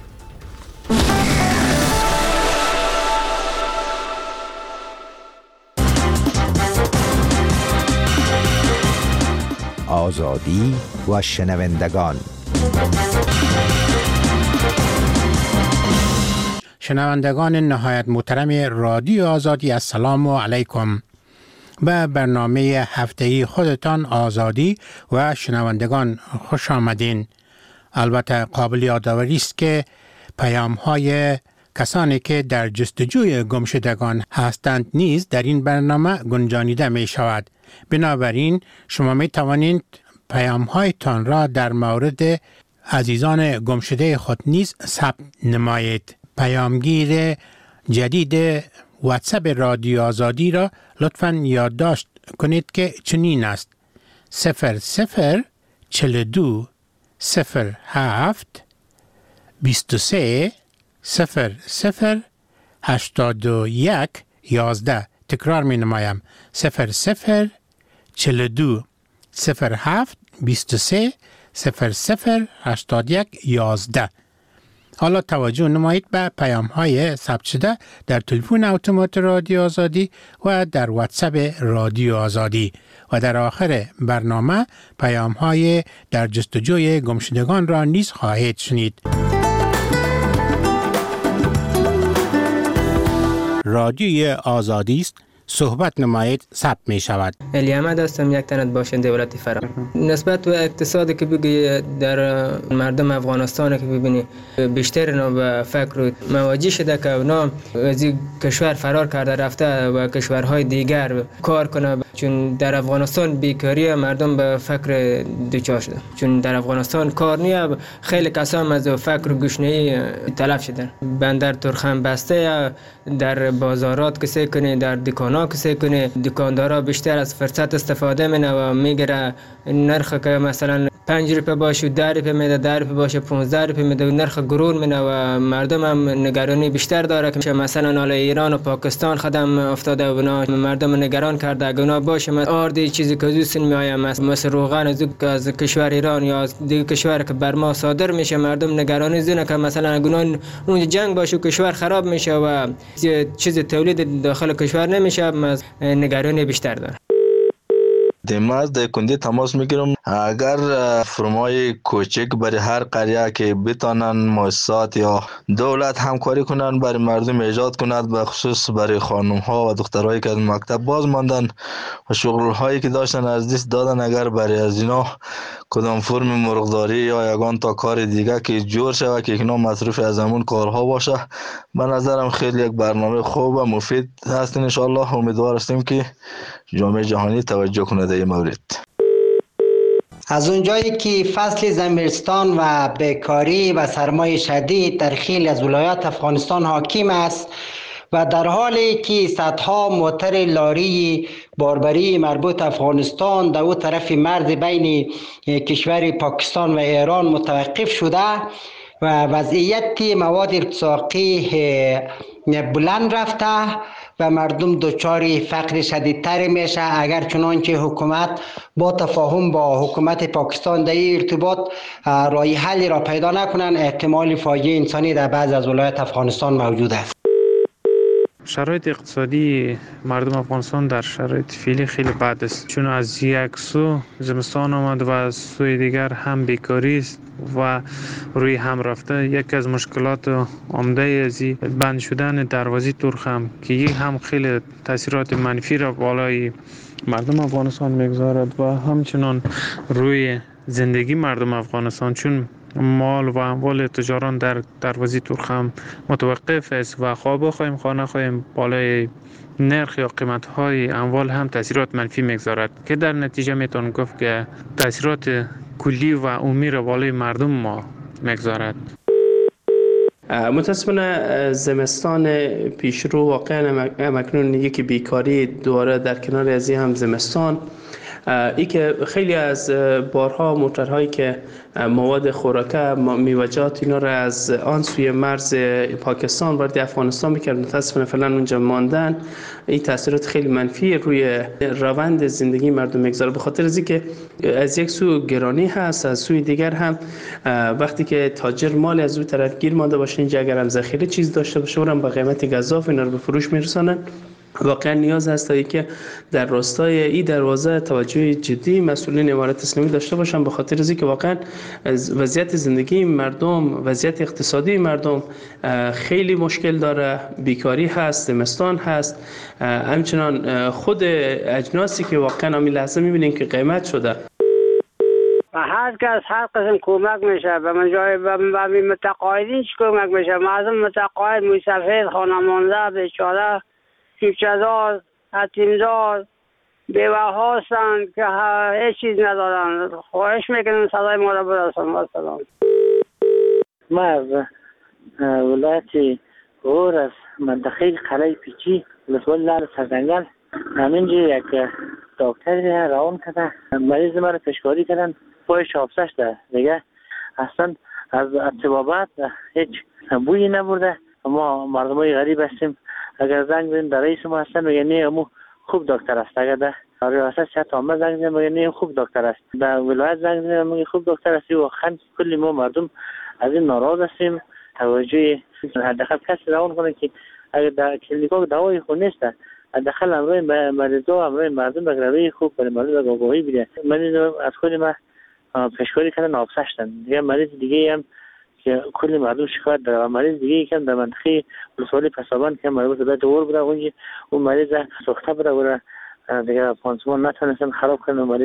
آزادی و شنوندگان. شنوندگان نهایت محترم رادیو آزادی، السلام علیکم. به برنامه هفته‌ای خودتان آزادی و شنوندگان خوش آمدین. البته قابل یادآوری است که پیام‌های کسانی که در جستجوی گمشدگان هستند نیز در این برنامه گنجانیده می شود. بنابراین شما می توانید پیام‌هایتان را در مورد عزیزان گمشده خود نیز ثبت نمایید. پیامگیر جدید واتساپ رادیو آزادی را لطفاً یادداشت کنید که چنین است: 0042 07 23 00 81 11. تکرار می نمایم: 0042 07 23 00 81 11. حالا توجه نمایید به پیام‌های ثبت شده در تلفن اتومات رادیو آزادی و در واتساپ رادیو آزادی و در آخر برنامه پیام‌های در جستجوی گمشدگان را نیز خواهید شنید. رادیوی آزادی است، صحبت نمایید، ثبت می شود. علی احمد هستم، یک تن باشنده ولایت فرا. نسبت به اقتصادی که بگی در مردم افغانستان که ببینی بیشتر اینا به فکر مواجه شده که اونا از کشور فرار کرده رفته و کشورهای دیگر کار کنه، چون در افغانستان بیکاری مردم به فکر دوچار شده، چون در افغانستان کار نیه. خیلی کسان از فکر گشنه‌ای تلف شدن. بندر ترخم بسته، در بازارات کسی کنه، در دکانا کسی کنه، دکاندارا بیشتر از فرصت استفاده منه و میگیره نرخ که مثلا 5 روپیه باشه 10 روپیه میده، 10 روپیه باشه 15 روپیه میده و نرخ گرون منه و مردم هم نگرانی بیشتر داره که مثلا حالا ایران و پاکستان خدم افتاده و مردم نگران کرده اگه اونا باشه آردی چیزی که دوست میآیم مثل روغن از کشور ایران یا از دیگه کشور که بر ما صادر میشه، مردم نگرانی زونه که مثلا اگه اون جنگ باشه کشور خراب میشه و چیز تولید داخل کشور نمیشه، نگرانی بیشتر داره. ما از دایکندی تماس میگیرم، اگر فرمای کوچک برای هر قریه که بتانن مؤسسات یا دولت همکاری کنن برای مردم ایجاد کند، به خصوص برای خانم ها و دخترایی که از مکتب باز ماندن و شغل هایی که داشتن از دست دادن، اگر برای از اینا کدام فرم مرغداری یا یگان تا کار دیگه که جور شود که اینا مصرف از همون کارها باشه. به نظرم خیلی یک برنامه خوب و مفید هست. ان شاء الله امیدوار هستیم که جامعه جهانی توجه کنه در این مورد. از اونجایی که فصل زمستان و بیکاری و سرمای شدید در خیلی از ولایات افغانستان حاکم است و در حالی که صدها موتر لاری باربری مربوط افغانستان در او طرف مرز بین کشور پاکستان و ایران متوقف شده و وضعیت مواد ارتزاقی بلند رفته و مردم دچار فقر شدیدتر میشه اگر چنانچه حکومت با تفاهم با حکومت پاکستان در این ارتباط راه حلی را پیدا نکنن، احتمال فاجعه انسانی در بعض از ولایات افغانستان موجود است. شرایط اقتصادی مردم افغانستان در شرایط فعلی خیلی بد است، چون از یک سو زمستان آمد و از سوی دیگر هم بیکاری است و روی هم رفته. یک از مشکلات عمده از بند شدن دروازه ترخم که یک هم خیلی تاثیرات منفی را بالای مردم افغانستان میگذارد و همچنان روی زندگی مردم افغانستان، چون مال و اموال تجاران در دروازه ترخم متوقف است و خواه بخواهیم خواه نخواهیم بالای نرخ یا قیمت های اموال هم تاثیرات منفی میگذارد که در نتیجه میتون گفت که تاثیرات کلی و عمومی را بالای مردم ما میگذارد. متاسفانه زمستان پیشرو واقعا اکنون یکی بیکاری دوباره در کنار از این هم زمستان، ای که خیلی از بارها موترهایی که مواد خوراکه میوه‌جات اینا را از آن سوی مرز پاکستان وارد افغانستان میکرد، متاسفانه فعلا اونجا ماندن. این تاثیرات خیلی منفی روی روند زندگی مردم میگذاره، به خاطر از اینکه از یک سو گرانی هست، از سوی دیگر هم وقتی که تاجر مال از اون طرف گیر مانده باشه، اینجا اگر هم ذخیره چیز داشته باشه اونم با قیمت گزاف اینا رو به فروش میرسونن. واقعا نیاز هست که در راستای این دروازه توجه جدی مسئولین امارت اسلامی داشته باشن، به خاطر از اینکه واقعا وضعیت زندگی مردم، وضعیت اقتصادی مردم خیلی مشکل داره، بیکاری هست، زمستان هست، همچنان خود اجناسی که واقعا همین لحظه میبینیم که قیمت شده. و هر کس هر قسم کمک میشه به من جای به متقاعدین چی کمک میشه؟ مردم متقاعد مسافر خانمانده بیچاره کیفچه‌دار یتیمدار بیوه هستند که هیچ چیز ندارن. خواهش میکنم صدای ما را برسان. سلام. ما از ولایت غور از منطقه قلعه پیچی ولسوالی لال سرزنگل همینجا یک دکتر روان کرده، مریض ما را پیشکاری کردن، پایش آبسه شده دیگه، اصلا از طبابت هیچ بویی نبرده. ما مردمای غریب هستیم، اگر زنگ بزنیم در رئیس ما هستن میگه نه امو خوب دکتر است، اگر در ریاست صحت عامه زنگ بزنیم میگه نه خوب دکتر است، در ولایت زنگ بزنیم میگه خوب دکتر است. واقعا کلی ما مردم از این ناراض هستیم. توجه حداقل کسی روان کنه که اگر در کلینیکا دوای خود نیست، حداقل امروی مریضا امروی مردم به روی خوب کنه، مردم به آگاهی بده. مریض از خود ما پیشکاری کردن آبسه شدن دیگه. مریض دیگه هم که کلی مردم شکایت داره، مریض دیگه که در منطقه ولسوالی پسابان که مربوط به دور بوده، اون مریض سوخته بوده دیگه پانسمان نتونستن خراب کنن مریض.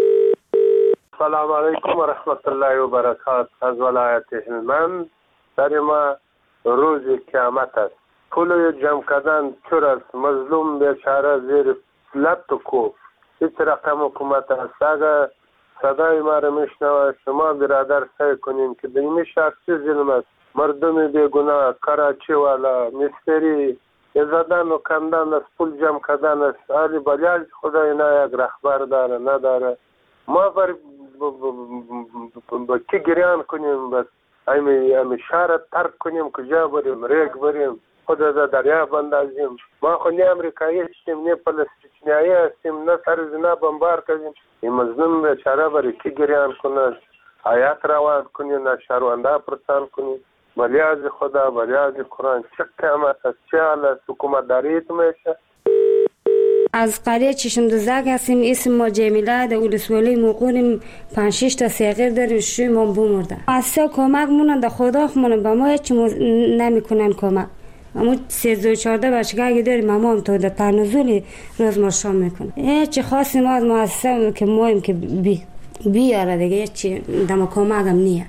سلام علیکم و رحمت الله و برکات. از ولایت هلمند در ما روز قیامت است. پول جمع کردن چور است، مظلوم بیچاره زیر لط و کوف. هیچ رقم حکومت است. اگر صدای ما را میشنوه شما برادر سعی کنین که این شخصی ظلم است. مردم بیگناه کراچی والا مستری زدن و کندن است، پول جمع کردن است. علی بلیاج خدا اینا یک رهبر داره نداره. ما با کی گریان کنیم؟ بس همین شهر ترک کنیم، کجا بریم؟ ریگ بریم، خود در دریا بندازیم. ما خو نه امریکایی هستیم نه فلسطینیایی هستیم، نه سر زنا بمبار کنیم. این مظلوم بیچاره برای کی گریان کنه؟ آیات روان کنی، نه شهرونده پرسان کنی. بلیاز خدا، بلیاز قرآن، چه قیامت است، چه حال است، حکومت داریت میشه. از قریه چشم دوزک هستیم. اسم ما جمیله، در ولسوالی موقعیم 5-6 تا صغیر داریم، شوی ما بمرده. اصلا کمک مونن در خدا خمونن، به ما هیچ نمیکنن کمک. اما 13-14 بچگی داریم، اما هم تا در تنزلی روز ما شام میکنه. هیچ خاصی ما از مؤسسه که مایم که بیاره دیگه چی دم کمک هم نیه.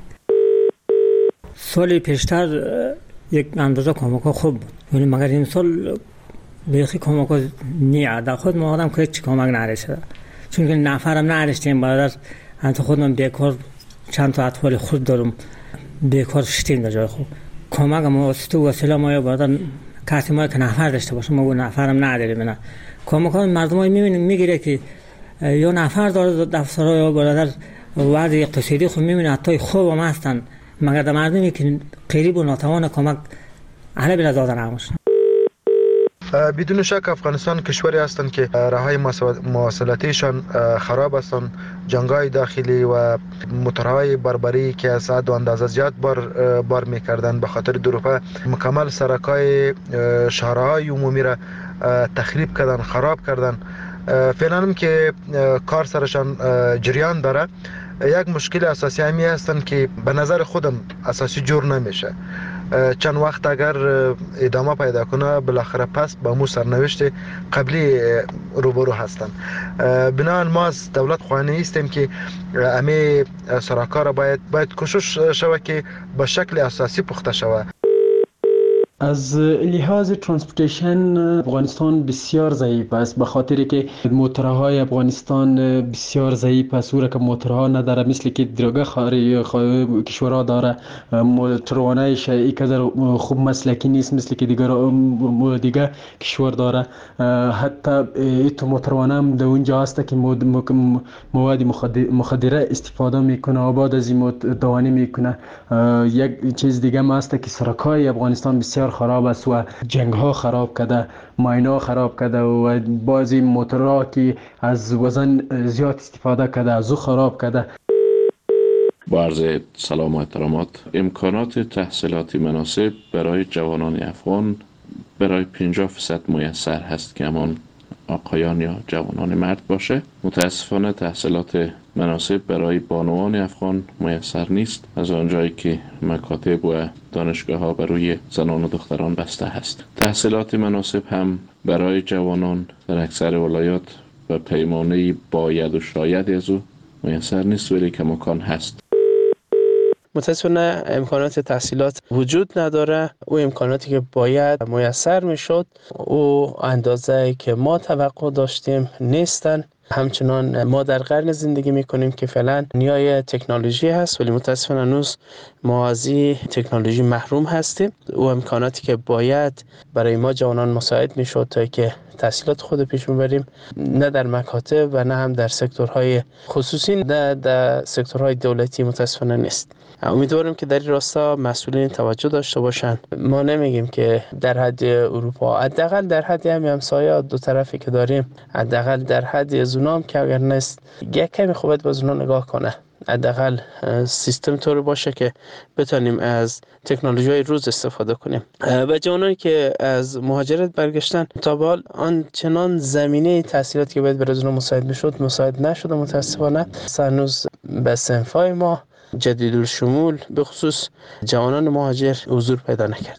سال پیشتر یک اندازه کمک خوب بود ولی مگر این سال بیخی کمک نیه. در خود ما آدم که چی کمک نرسیده چون که نفرم نرسیدیم برادر. انت خودم بیکار چند تا اطفال خود دارم بیکار شدیم در جای خوب. کمک ما وسیله ما برادر کسی ما که نفر داشته باشه ما نفرم نداریم. نه کمک ها مردم های میگیره که یا نفر داره دفتر ها یا برادر وضع اقتصادی خود میبینه حتی خوب هم هستن مگر در مردمی که قریب و ناتوان کمک اهل بلا دادن نموشن. بدون شک افغانستان کشوری هستند که راههای مواصلاتیشان خراب هستند. جنگ‌های داخلی و موتورهای بربری که از حد و اندازه زیاد بار می‌کردند به خاطر دروغ مکمل سرک‌های شهرهای عمومی را تخریب کردن، خراب کردن. فعلا هم که کار سرشان جریان داره. یک مشکل اساسی همی هستند که به نظر خودم اساسی جور نمیشه. چند وقت اگر ادامه پیدا کنه بالاخره پس با مو سرنوشت قبلی روبرو هستن. بنابراین ما از دولت خواهانی هستیم که همه سرکار باید کوشش شود که به شکل اساسی پخته شود. از لحاظ ترانسپورتیشن افغانستان بسیار ضعیف است به خاطر که موتورهای افغانستان بسیار ضعیف است. که موتورها نداره مثل که دیگر کشورها داره. موتروانایش اینقدر خوب مسلکی نیست مثل که دیگر کشور داره. حتی ایتو موتروانه هم در اونجا هست که مواد مخدره استفاده میکنه و بعد از این دوانی میکنه. یک چیز دیگه هم هست که سرکای افغانستان بسیار خراب است و جنگ ها خراب کرده، ماینا خراب کرده و بعضی موتورها که از وزن زیاد استفاده کرده از او خراب کرده. با عرض سلام و احترامات، امکانات تحصیلاتی مناسب برای جوانان افغان برای 50% میسر هست که همان آقایان یا جوانان مرد باشه. متاسفانه تحصیلات مناسب برای بانوان افغان میسر نیست از آنجایی که مکاتب و دانشگاه ها برای زنان و دختران بسته هست. تحصیلات مناسب هم برای جوانان در اکثر ولایات و پیمانه باید و شاید از او میسر نیست ولی کماکان هست. متاسفانه امکانات تحصیلات وجود نداره. او امکاناتی که باید میسر میشد او اندازه که ما توقع داشتیم نیستن. همچنان ما در قرن زندگی میکنیم که فعلا نیای تکنولوژی هست ولی متاسفانه هنوز ما از این تکنولوژی محروم هستیم. او امکاناتی که باید برای ما جوانان مساعد میشد تا که تحصیلات خود پیش ببریم نه در مکاتب و نه هم در سکتورهای خصوصی نه در سکتورهای دولتی متاسفانه نیست. امیدوارم که در این راستا مسئولین توجه داشته باشند. ما نمیگیم که در حد اروپا، حداقل در حد همسایه دو طرفی که داریم، حداقل در حد از اونام که اگر نیست یک کمی خوبت به اونا نگاه کنه. حداقل سیستم طور باشه که بتونیم از تکنولوژی های روز استفاده کنیم. و جوانانی که از مهاجرت برگشتن تا به حال آنچنان زمینه تحصیلاتی که باید برای اونا مساعد میشد مساعد نشده متاسفانه. هنوز به صنفای ما جدید الشمول به خصوص جوانان مهاجر حضور پیدا نکرد.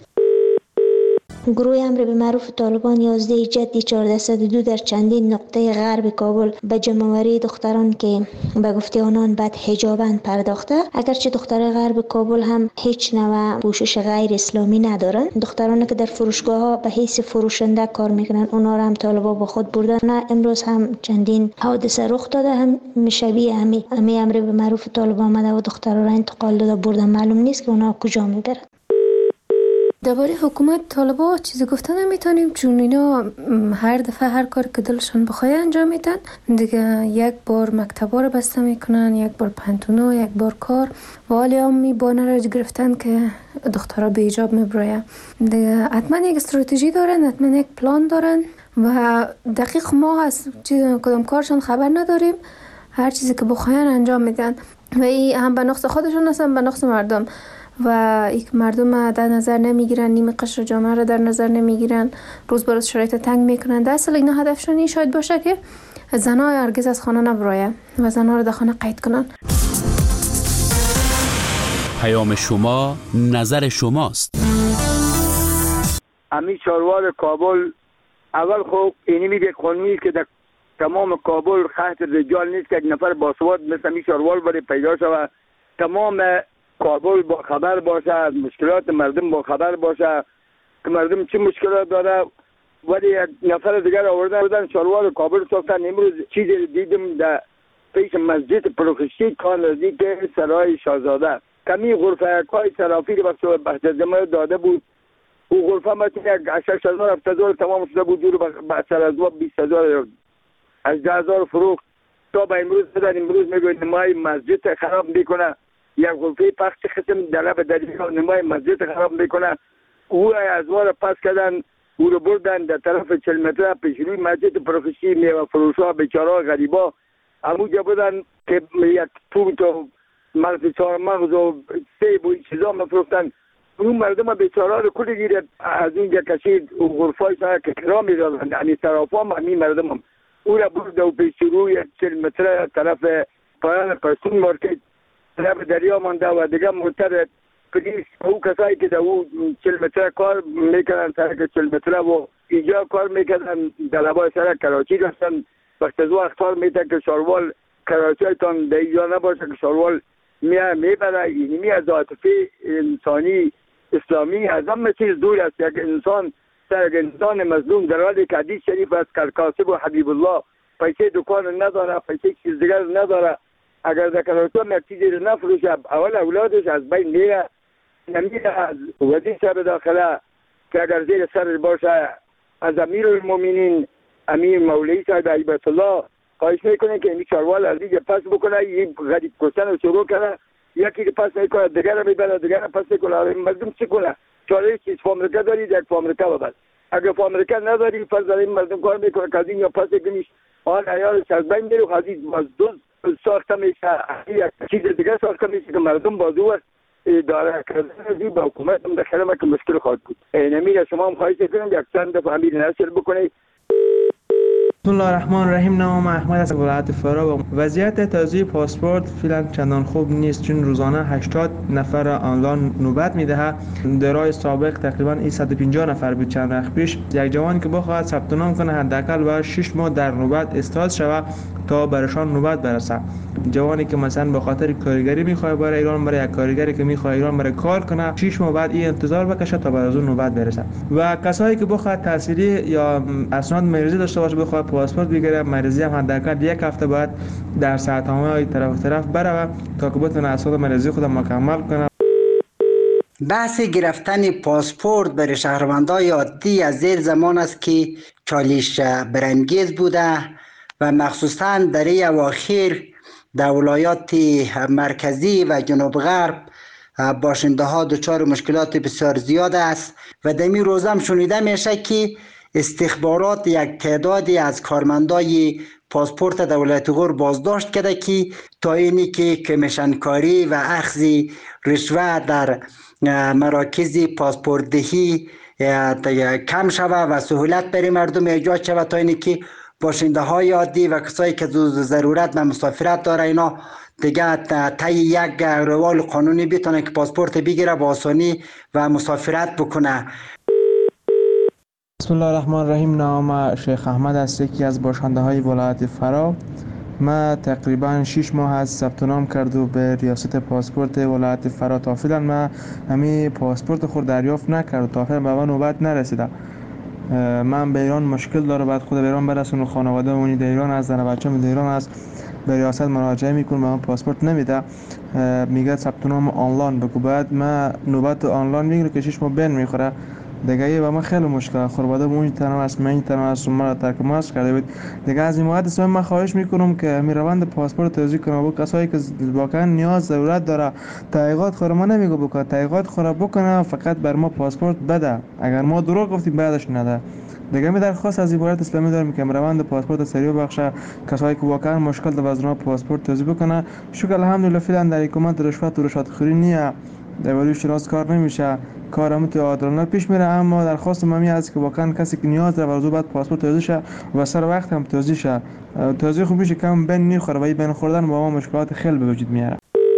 گروه امر به معروف طالبان 11 جدی 1402 در چندین نقطه غرب کابل به جمع‌آوری دختران که به گفته آنان بد حجابند پرداخته. اگرچه دختران غرب کابل هم هیچ نوع پوشش غیر اسلامی ندارند. دخترانی که در فروشگاه ها به حیث فروشنده کار میکنند اونا را هم طالبان با خود بردن. امروز هم چندین حادثه رخ داده هم شبیه همین امر به معروف طالبان آمده و دختران را انتقال داده بردن. معلوم نیست که اونا کجا میبرن. درباره حکومت طالبا چیزی گفتن نمیتونیم چون اینا هر دفعه هر کار که دلشون بخواد انجام میدن دیگه. یک بار مکتبا رو بسته میکنن، یک بار پنتونا، یک بار کار و حالی هم میبانه را گرفتن که دخترها به حجاب میبراین دیگه. حتما یک استراتژی دارن، حتما یک پلان دارن و دقیق ما از کدام کارشون خبر نداریم. هر چیزی که بخواین انجام میدن و این هم به نقص خودشون هستن به نقص مردم و یک مردم در نظر نمیگیرن، نیمه قشر جامعه را در نظر نمیگیرن، روز به روز شرایط تنگ میکنن. در اصل اینا هدفشون این شاید باشه که زنها هرگز از خانه نبراین و زنها را در خانه قید کنن. پیام شما نظر شماست. امی چاروار کابل اول خوب اینی میگه قانونی که در تمام کابل خط رجال نیست که یک نفر باسواد مثل می شاروال بره پیدا شود. تمام کابل با خبر باشه، از مشکلات مردم با خبر باشه که مردم چه مشکلات داره. ولی یک نفر دیگر آوردن شاروال کابل ساختن. امروز چیزی دیدم در پیش مسجد پروفشی کار نزدیک سرای شاهزاده کمی غرفه های صرافی که بحث داده بود. او غرفه مثل یک 6,000 تمام شده بود، دور به سر از 20,000 18,000 فروخت. تا به امروز بدن امروز میگوید نمای مسجد خراب میکنه. یک غرفه پخش قسم در لب دریا نمای مسجد خراب میکنه. او از وار پس کردن، او رو بردن در طرف 40 متر پیش روی مسجد پروفشی میوه فروشا بیچارا غریبا همونجا بودن که یک توت و مغز و سیب و این چیزا مفروختن. اون مردم بیچارا رو کلی گیرد از اونجا کشید و غرفای سر که کرا میدادن. یعنی طرف هم همین مردم هم او را برد و پیش روی 40 متر طرف پایان پرسون مارکت طرف دریا مانده و دیگه مرتر پلیس او کسایی که در او 40 متر کار میکنن سرک 40 متر و اینجا کار میکنن در لبای سرک کراچی رفتن. وقت از او اختار میتن که شاروال کراچی هایتان در اینجا نباشه که شاروال میبره. اینمی از عاطفه انسانی اسلامی از همه چیز دور است. یک انسان سر یک انسان مظلوم در حالی که حدیث شریف است که کاسب و حبیب الله پیسه دکان نداره، پیسه چیز دیگر نداره. اگر در کراچی هم یک چیزی رو نفروشه اول اولادش از بین میره. نمیره از وزیر صاحب داخله که اگر زیر سر باشه از امیر المؤمنین امیر مولوی صاحب هیبت الله خواهش میکنه که این شاروال از دیگه پس بکنه. این غریب کشتن رو شروع کنه، یکی پس میکنه دیگر رو میبره، دیگر رو پس میکنه. مردم چی کنه؟ چاره چیز فامریکا دارید یک فامریکا ببر. اگر فامریکا نداری فرض این مردم کار میکنه که از این یا پس کنیش آن عیارش از بین میره و خواهدید مزدوز ساخته میشه. یک چیز دیگر ساخته میشه که مردم بازو است اداره کردن با حکومت هم داخل ما که مشکل خواهد بود. نمیره شما هم خواهش کنم یک چند دفعه امیر نشر بکنید. بسم الله الرحمن الرحیم. نام احمد از ولایت فرا. وضعیت توزیع پاسپورت فعلا چندان خوب نیست، چون روزانه 80 نفر آنلاین نوبت میدهد. درای سابق تقریبا 150 نفر بود چند وقت پیش. یک جوان که بخواهد ثبت نام کنه حداقل باید 6 ماه در نوبت استاد شود تا برشان نوبت برسه. جوانی که مثلا به خاطر کارگری میخواد برای ایران، برای یک کارگری که میخواد ایران برای کار کنه 6 ماه بعد این انتظار بکشه تا بعد از اون نوبت برسه. و کسایی که بخواد تحصیلی یا اسناد مریضی داشته باشه بخواد پاسپورت بگیره، مریضی هم حداقل یک هفته بعد در ساعت‌های طرف بره تا که بتونه اسناد مریضی خود مکمل کنه. بحث گرفتن پاسپورت برای شهروندان عادی از زیر زمان است که چالش برانگیز بوده و مخصوصا در این اواخر در ولایات مرکزی و جنوب غرب باشنده ها دچار مشکلات بسیار زیاد است و در این روز هم شنیده میشه که استخبارات یک تعدادی از کارمندای پاسپورت در ولایت غور بازداشت کرده که تا اینی که کمیشن کاری و اخذ رشوه در مراکز پاسپورت دهی کم شود و سهولت برای مردم ایجاد شود تا اینی که باشنده های عادی و کسایی که ضرورت و مسافرت داره اینا دیگه طی یک روال قانونی بتونه که پاسپورت بگیره با آسانی و مسافرت بکنه. بسم الله الرحمن الرحیم. نام شیخ احمد است، یکی از باشنده های ولایت فرا. ما تقریبا 6 ماه از ثبت نام کرد و به ریاست پاسپورت ولایت فرا تا فعلا ما همین پاسپورت خود دریافت نکرد تا فعلا به من نوبت نرسیده. من به ایران مشکل داره، بعد خود به ایران برسونم، خانواده اونی در ایران هست، زن بچه‌م در ایران هست. به ریاست مراجعه میکنم به من پاسپورت نمیده، میگه ثبت نام آنلاین بگو. بعد من نوبت آنلاین میگیره که 6 ماه بین میخوره دیگه. و من خیلی مشکل خانواده اون تنها است، من تنها است، مرا ترک ماس کرده بود دیگه. از این مواد من خواهش میکنم که می روند پاسپورت توضیح کنه با کسایی که واقعا نیاز ضرورت داره. تحقیقات خود ما نمیگه بکنه، تحقیقات خود بکنه، فقط بر ما پاسپورت بده. اگر ما دروغ گفتیم بعدش نده دیگه. می درخواست از امارات اسلامی دارم که روند پاسپورت سریع بخشه، کسایی که واقعا مشکل داره از ما پاسپورت توضیح بکنه. شکر الحمدلله فعلا در حکومت رشوت و رشوتخوری نیه، در ولی شناس کار نمیشه، کارم تو عادلانه پیش میره. اما درخواست ممی است که واقعا کسی که نیاز داره ورزو باید پاسپورت توضیح شه و سر وقت هم توضیح شه. توضیح خوب میشه کم بین میخوره و این بین خوردن با ما مشکلات خیلی به وجود میاره.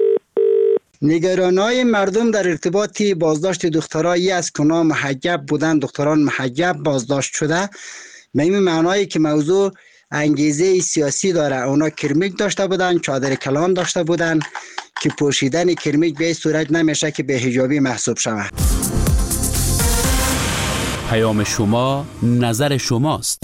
نگرانای مردم در ارتباط بازداشت دخترایی است که اونا محجب بودن، دختران محجب بازداشت شده. به این معنایی که موضوع انگیزه سیاسی داره. اونا کرمیک داشته بودن، چادر کلان داشته بودن که پوشیدن کرمیک به صورت نمیشه که به حجابی محسوب شود. پیام شما نظر شماست.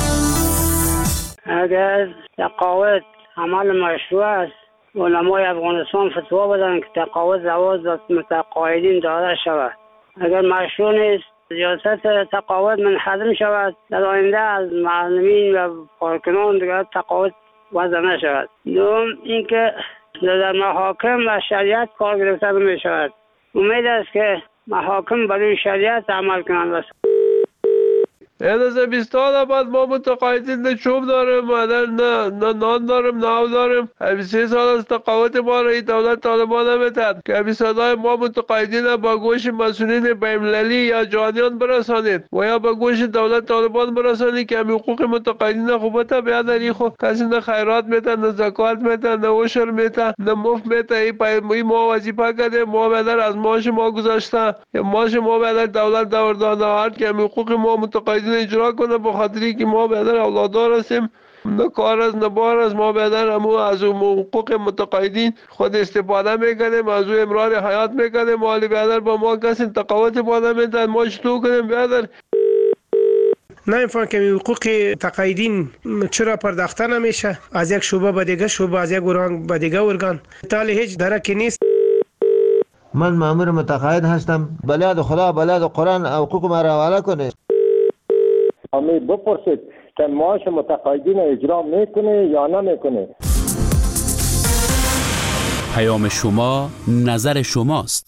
اگر تقاعد عمل مشروع است، علمای افغانستان فتوا بدن که تقاعد زواج متقاعدین داده شود. اگر مشروع نیست، ریاست تقاعد منحدم شود، در آینده از معلمین و کارکنان دیگر تقاعد وضع نشود. دوم اینکه در محاکم و شریعت کار گرفته نمی شود. امید است که محاکم برای شریعت عمل کنند. از 20 سال بعد ما متقاعدین نه چوب داریم، نه نان داریم، نه آب داریم. 23 سال از تقاعد ما را دولت طالبان نمیتد که صدای ما متقاعدین با گوش مسئولین بین‌المللی یا جهانیان برسانید و یا با گوش دولت طالبان برسانید که حقوق متقاعدین خوبت بیاد. در خود کسی نه خیرات میته، نه زکات میته، نه عشر میته، نه مفت میته. این ما وظیفه کرده، ما بدر از معاش ما گذاشته، معاش ما بدر دولت داوردانه هر که حقوق ما متقاعدین اجرا کنه، به خاطری که ما بدر اولادار هستیم، نه کار از نه بار از ما بدر همو از حقوق متقاعدین خود استفاده میکنیم، از او امرار حیات میکنیم. مالی بدر با ما کسی تقاوت باده میدن، ما چطور کنیم بدر؟ نمیفهم که حقوق تقاعدین چرا پرداخته نمیشه از یک شعبه به دیگه شعبه، از یک ارگان به دیگه ارگان، تالی هیچ درکی نیست. من مأمور متقاعد هستم، بلاد خدا بلاد قرآن حقوق ما را حواله کنه. همه بپرسید که معاش متقاعدین اجرا میکنه یا نمیکنه. پیام شما نظر شماست.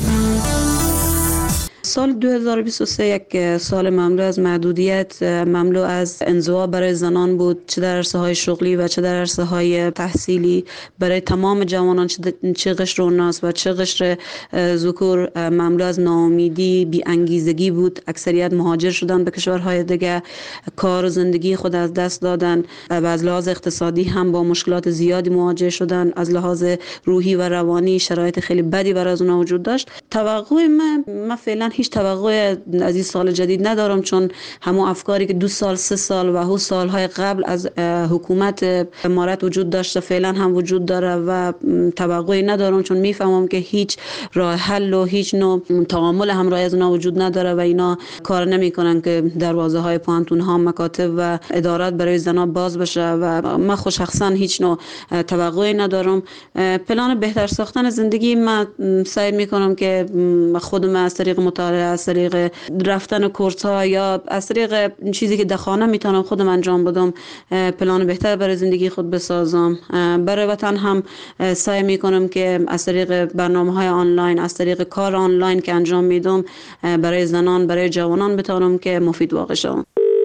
سال 2023 یک سال مملو از محدودیت، مملو از انزوا برای زنان بود، چه در عرصه‌های شغلی و چه در عرصه‌های تحصیلی. برای تمام جوانان چه قشر اوناس و چه قشر ذکور مملو از ناامیدی، بی انگیزگی بود. اکثریت مهاجر شدن به کشورهای دیگه، کار و زندگی خود از دست دادن و از لحاظ اقتصادی هم با مشکلات زیادی مواجه شدن. از لحاظ روحی و روانی شرایط خیلی بدی برای اونها وجود داشت. توقع من فعلا هیچ توقع از این سال جدید ندارم، چون همون افکاری که 2 سال 3 سال و هو سالهای قبل از حکومت امارت وجود داشته فعلا هم وجود داره و توقعی ندارم، چون میفهمم که هیچ راه حل و هیچ نوع تعامل همراه از اونا وجود نداره و اینا کار نمیکنن که دروازه های پانتون ها، مکاتب و ادارات برای زنان باز بشه و من خود شخصا هیچ نوع توقعی ندارم. پلان بهتر ساختن زندگی من سعی میکنم که خودم از طریق مطالعه، از طریق رفتن کورس ها یا از طریق چیزی که در خانه میتونم خودم انجام بدم پلان بهتر برای زندگی خود بسازم. برای وطن هم سعی میکنم که از طریق برنامه‌های آنلاین، از طریق کار آنلاین که انجام میدم برای زنان، برای جوانان بتونم که مفید واقع شوم.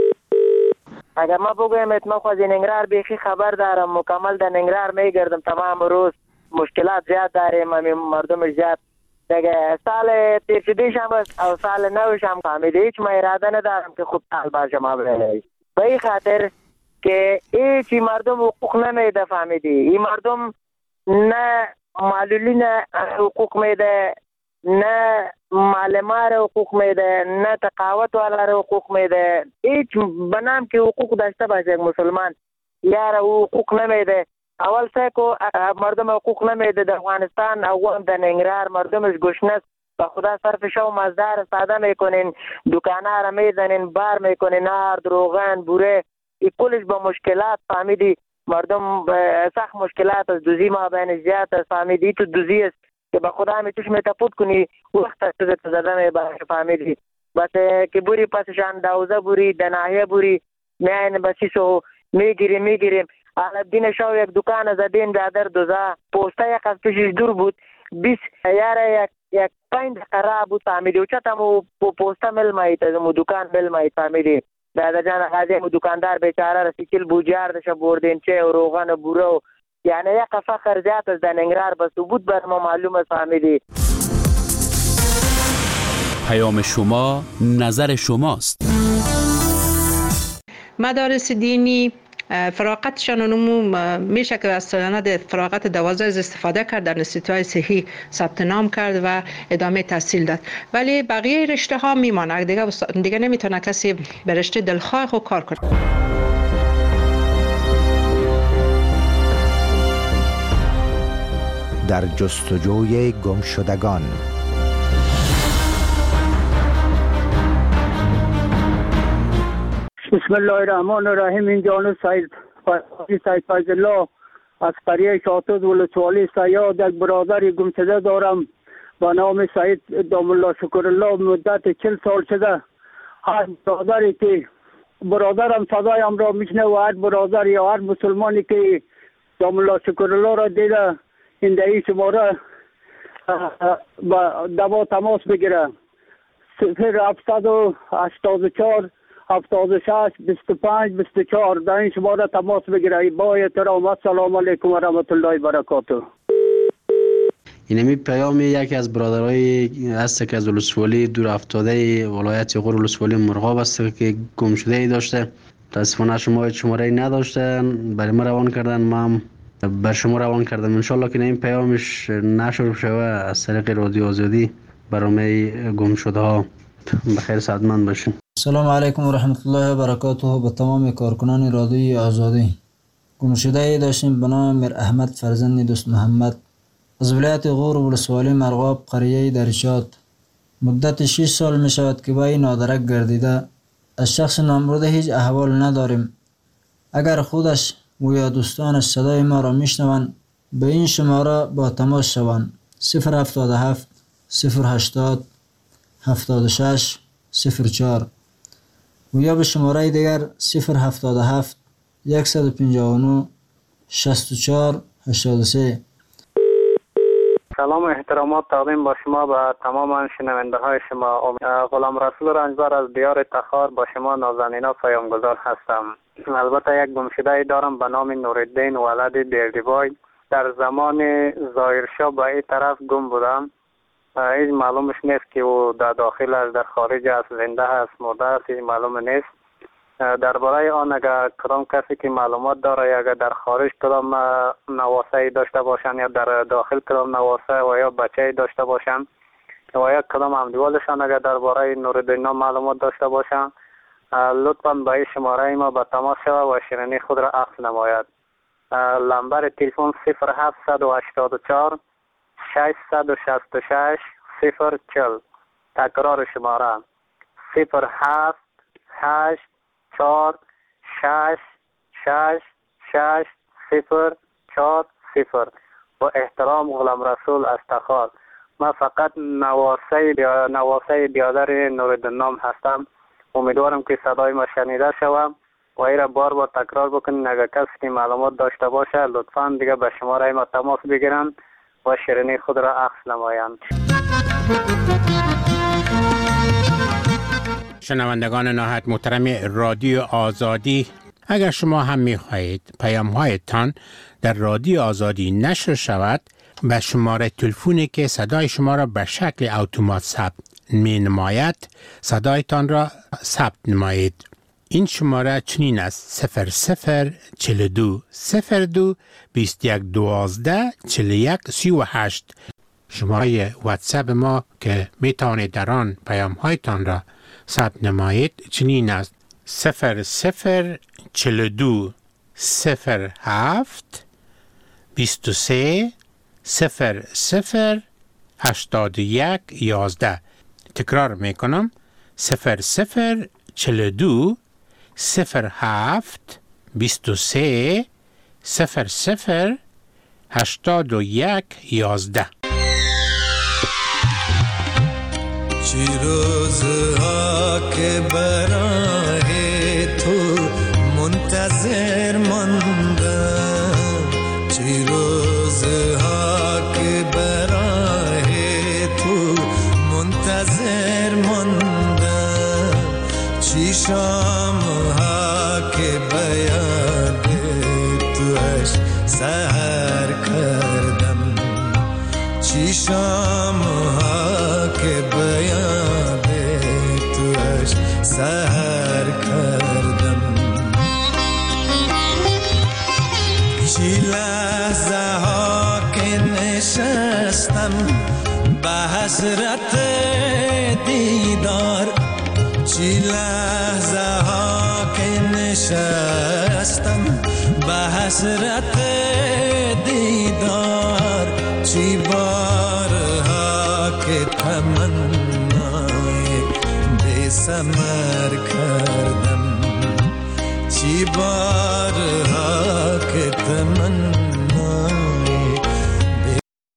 اگر ما بگویم ما خود ننگرهار بیخی خبر دارم، مکمل در ننگرهار میگردم تمام روز، مشکلات زیاد داریم، مردم زیاد دیگه. سال پیشیدیش هم او سال نوش هم فهمیده، هیچ ما اراده ندارم که خوب سال باشه ما بینه به این خاطر که هیچی مردم حقوق نمیده. فهمیدی این مردم نه معلولین حقوق میده، نه معلمان حقوق میده، نه تقاوت والا حقوق میده. هیچ بنام که حقوق داشته باشه یک مسلمان یار حقوق نمیده. اول سکو مردم حقوق نمیده در افغانستان، او در ننگرهار مردمش گشنه است و خدا صرف شو مزدار ساده میکنین، دکانه را میزنین، بار میکنین، نار، روغن، بوره، این کلش با مشکلات. فهمیدی مردم سخت مشکلات از دوزی ما بین زیاد است. فهمیدی تو دوزی است که با خدا می توش میتپود کنی وقت از زده میباشه. فهمیدی بس که بوری پسشان دوزه بوری دناهیه بوری میاین بسیسو میگیریم. الدین شو یک دکان زدین برادر دوزا پوسته یک از پیشش دور بود 20 یاره یک 5 خراب بود. فهمیدی و چطمو پوسته مل مایید از مو دکان مل مایید. فهمیدی برادر جان غازی مو دکاندار بیچاره رسیکل بوجار دشه بردین چه و روغن و بورو، یعنی یک فخر زیاد از ننگرهار بس بود بر ما معلومه. فهمیدی پیام شما نظر شماست. مدارس دینی فراغتشان نمو میشه که از سالانه فراغت 12 استفاده کرد، در انستیتوهای صحی ثبت نام کرد و ادامه تحصیل داد، ولی بقیه رشته ها میمانه دیگه نمیتونه کسی به رشته دلخواه خود کار کنه. در جستجوی گمشدگان. بسم الله الرحمن الرحیم. این جانب سید فیض الله از قریه شاطد ولسوالی سیاد یک برادر گمشده دارم با نام سید دام الله شکر الله. مدت 40 سال شده هر برادری که برادرم صدایم را میشنه و هر برادر یا هر مسلمانی که دام الله شکر الله را دیده این دهی شماره با دوا تماس بگیره 0784 76 25 24 در این شماره تماس بگیره. با احترام السلام علیکم و رحمت الله و برکاته. اینمی پیام یکی از برادرای هست که از ولسوالی دور افتاده ولایت غور ولسوالی مرغاب است که گم شده ای داشته. متاسفانه شماره نداشته، برای ما روان کردن، ما بر شما روان کردم. انشالله که این پیامش نشر شوه از طریق رادیو آزادی برای گم شده ها. بخیر سعادتمند باشین. سلام علیکم و رحمت الله و برکاته. به تمام کارکنان رادیوی آزادی. گم شده ای داشتیم به نام میر احمد فرزند دوست محمد از ولایت غور ولسوالی مرغاب قریه درشاد. مدت 6 سال می شود که با این نادرک گردیده. از شخص نامبرده هیچ احوال نداریم. اگر خودش و یا دوستانش صدای ما را میشنوند به این شماره با تماس شوند 077 080 76 04 و یا به شماره دیگر 077 159 64 83. سلام و احترامات تقدیم با شما به تمام شنونده های شما. غلام رسول رنجبر از دیار تخار با شما نازنینا پیامگذار هستم. البته یک گمشده دارم به نام نورالدین ولد بیردیبای. در زمان ظاهرشاه به این طرف گم بودم. هیچ معلومش نیست که او در داخل است، در خارج است، زنده است، مرده است، هیچ معلوم نیست. درباره آن اگر کدام کسی که معلومات داره یا اگر در خارج کدام نواسه داشته باشن یا در داخل کدام نواسه و یا بچه داشته باشن و یا کدام همدیوالشان اگر درباره نورالدین معلومات داشته باشن لطفاً به این شماره ما به تماس شود و شیرینی خود را اخذ نماید. لمبر تلفن 0784 666 040. تکرار شماره 078 4 6 6 6 0 4 0. با احترام غلام رسول از تخار. من فقط نواسه بیادر نورالدین هستم. امیدوارم که صدای ما شنیده شوم و این را بار بار تکرار بکنین. اگر کسی که معلومات داشته باشه لطفاً دیگه به شماره ما تماس بگیرن و شیرینی خود را اخذ نمایند. شنوندگان نهایت محترم رادیو آزادی، اگر شما هم می‌خواهید پیام‌هایتان در رادیو آزادی نشر شود، به شماره تلفنی که صدای شما را به شکل اتومات ثبت می‌نماید صدایتان را ثبت نمایید. این شماره چنین است: 0042 02 21 12 41 38. شماره واتساپ ما که میتوانید در آن پیام‌هایتان را ثبت نمایید چنین است: 0042 07 23 00 81 11. تکرار میکنم: 0042 07 23 00 81 11. چی روزها که برای تو منتظر ماندم، چی روزها که برای تو منتظر ماندم، چی شامها که بیاد توش سهر کردم، چی شامها که بیاد توش سهر کردم، چی لحظه ها که نشستم به حسرت دیدار، چی لحظه ها که نشستم به حسرت دیدار، چی بارها که تمنای بی ثمر کردم، چی بارها که تمنای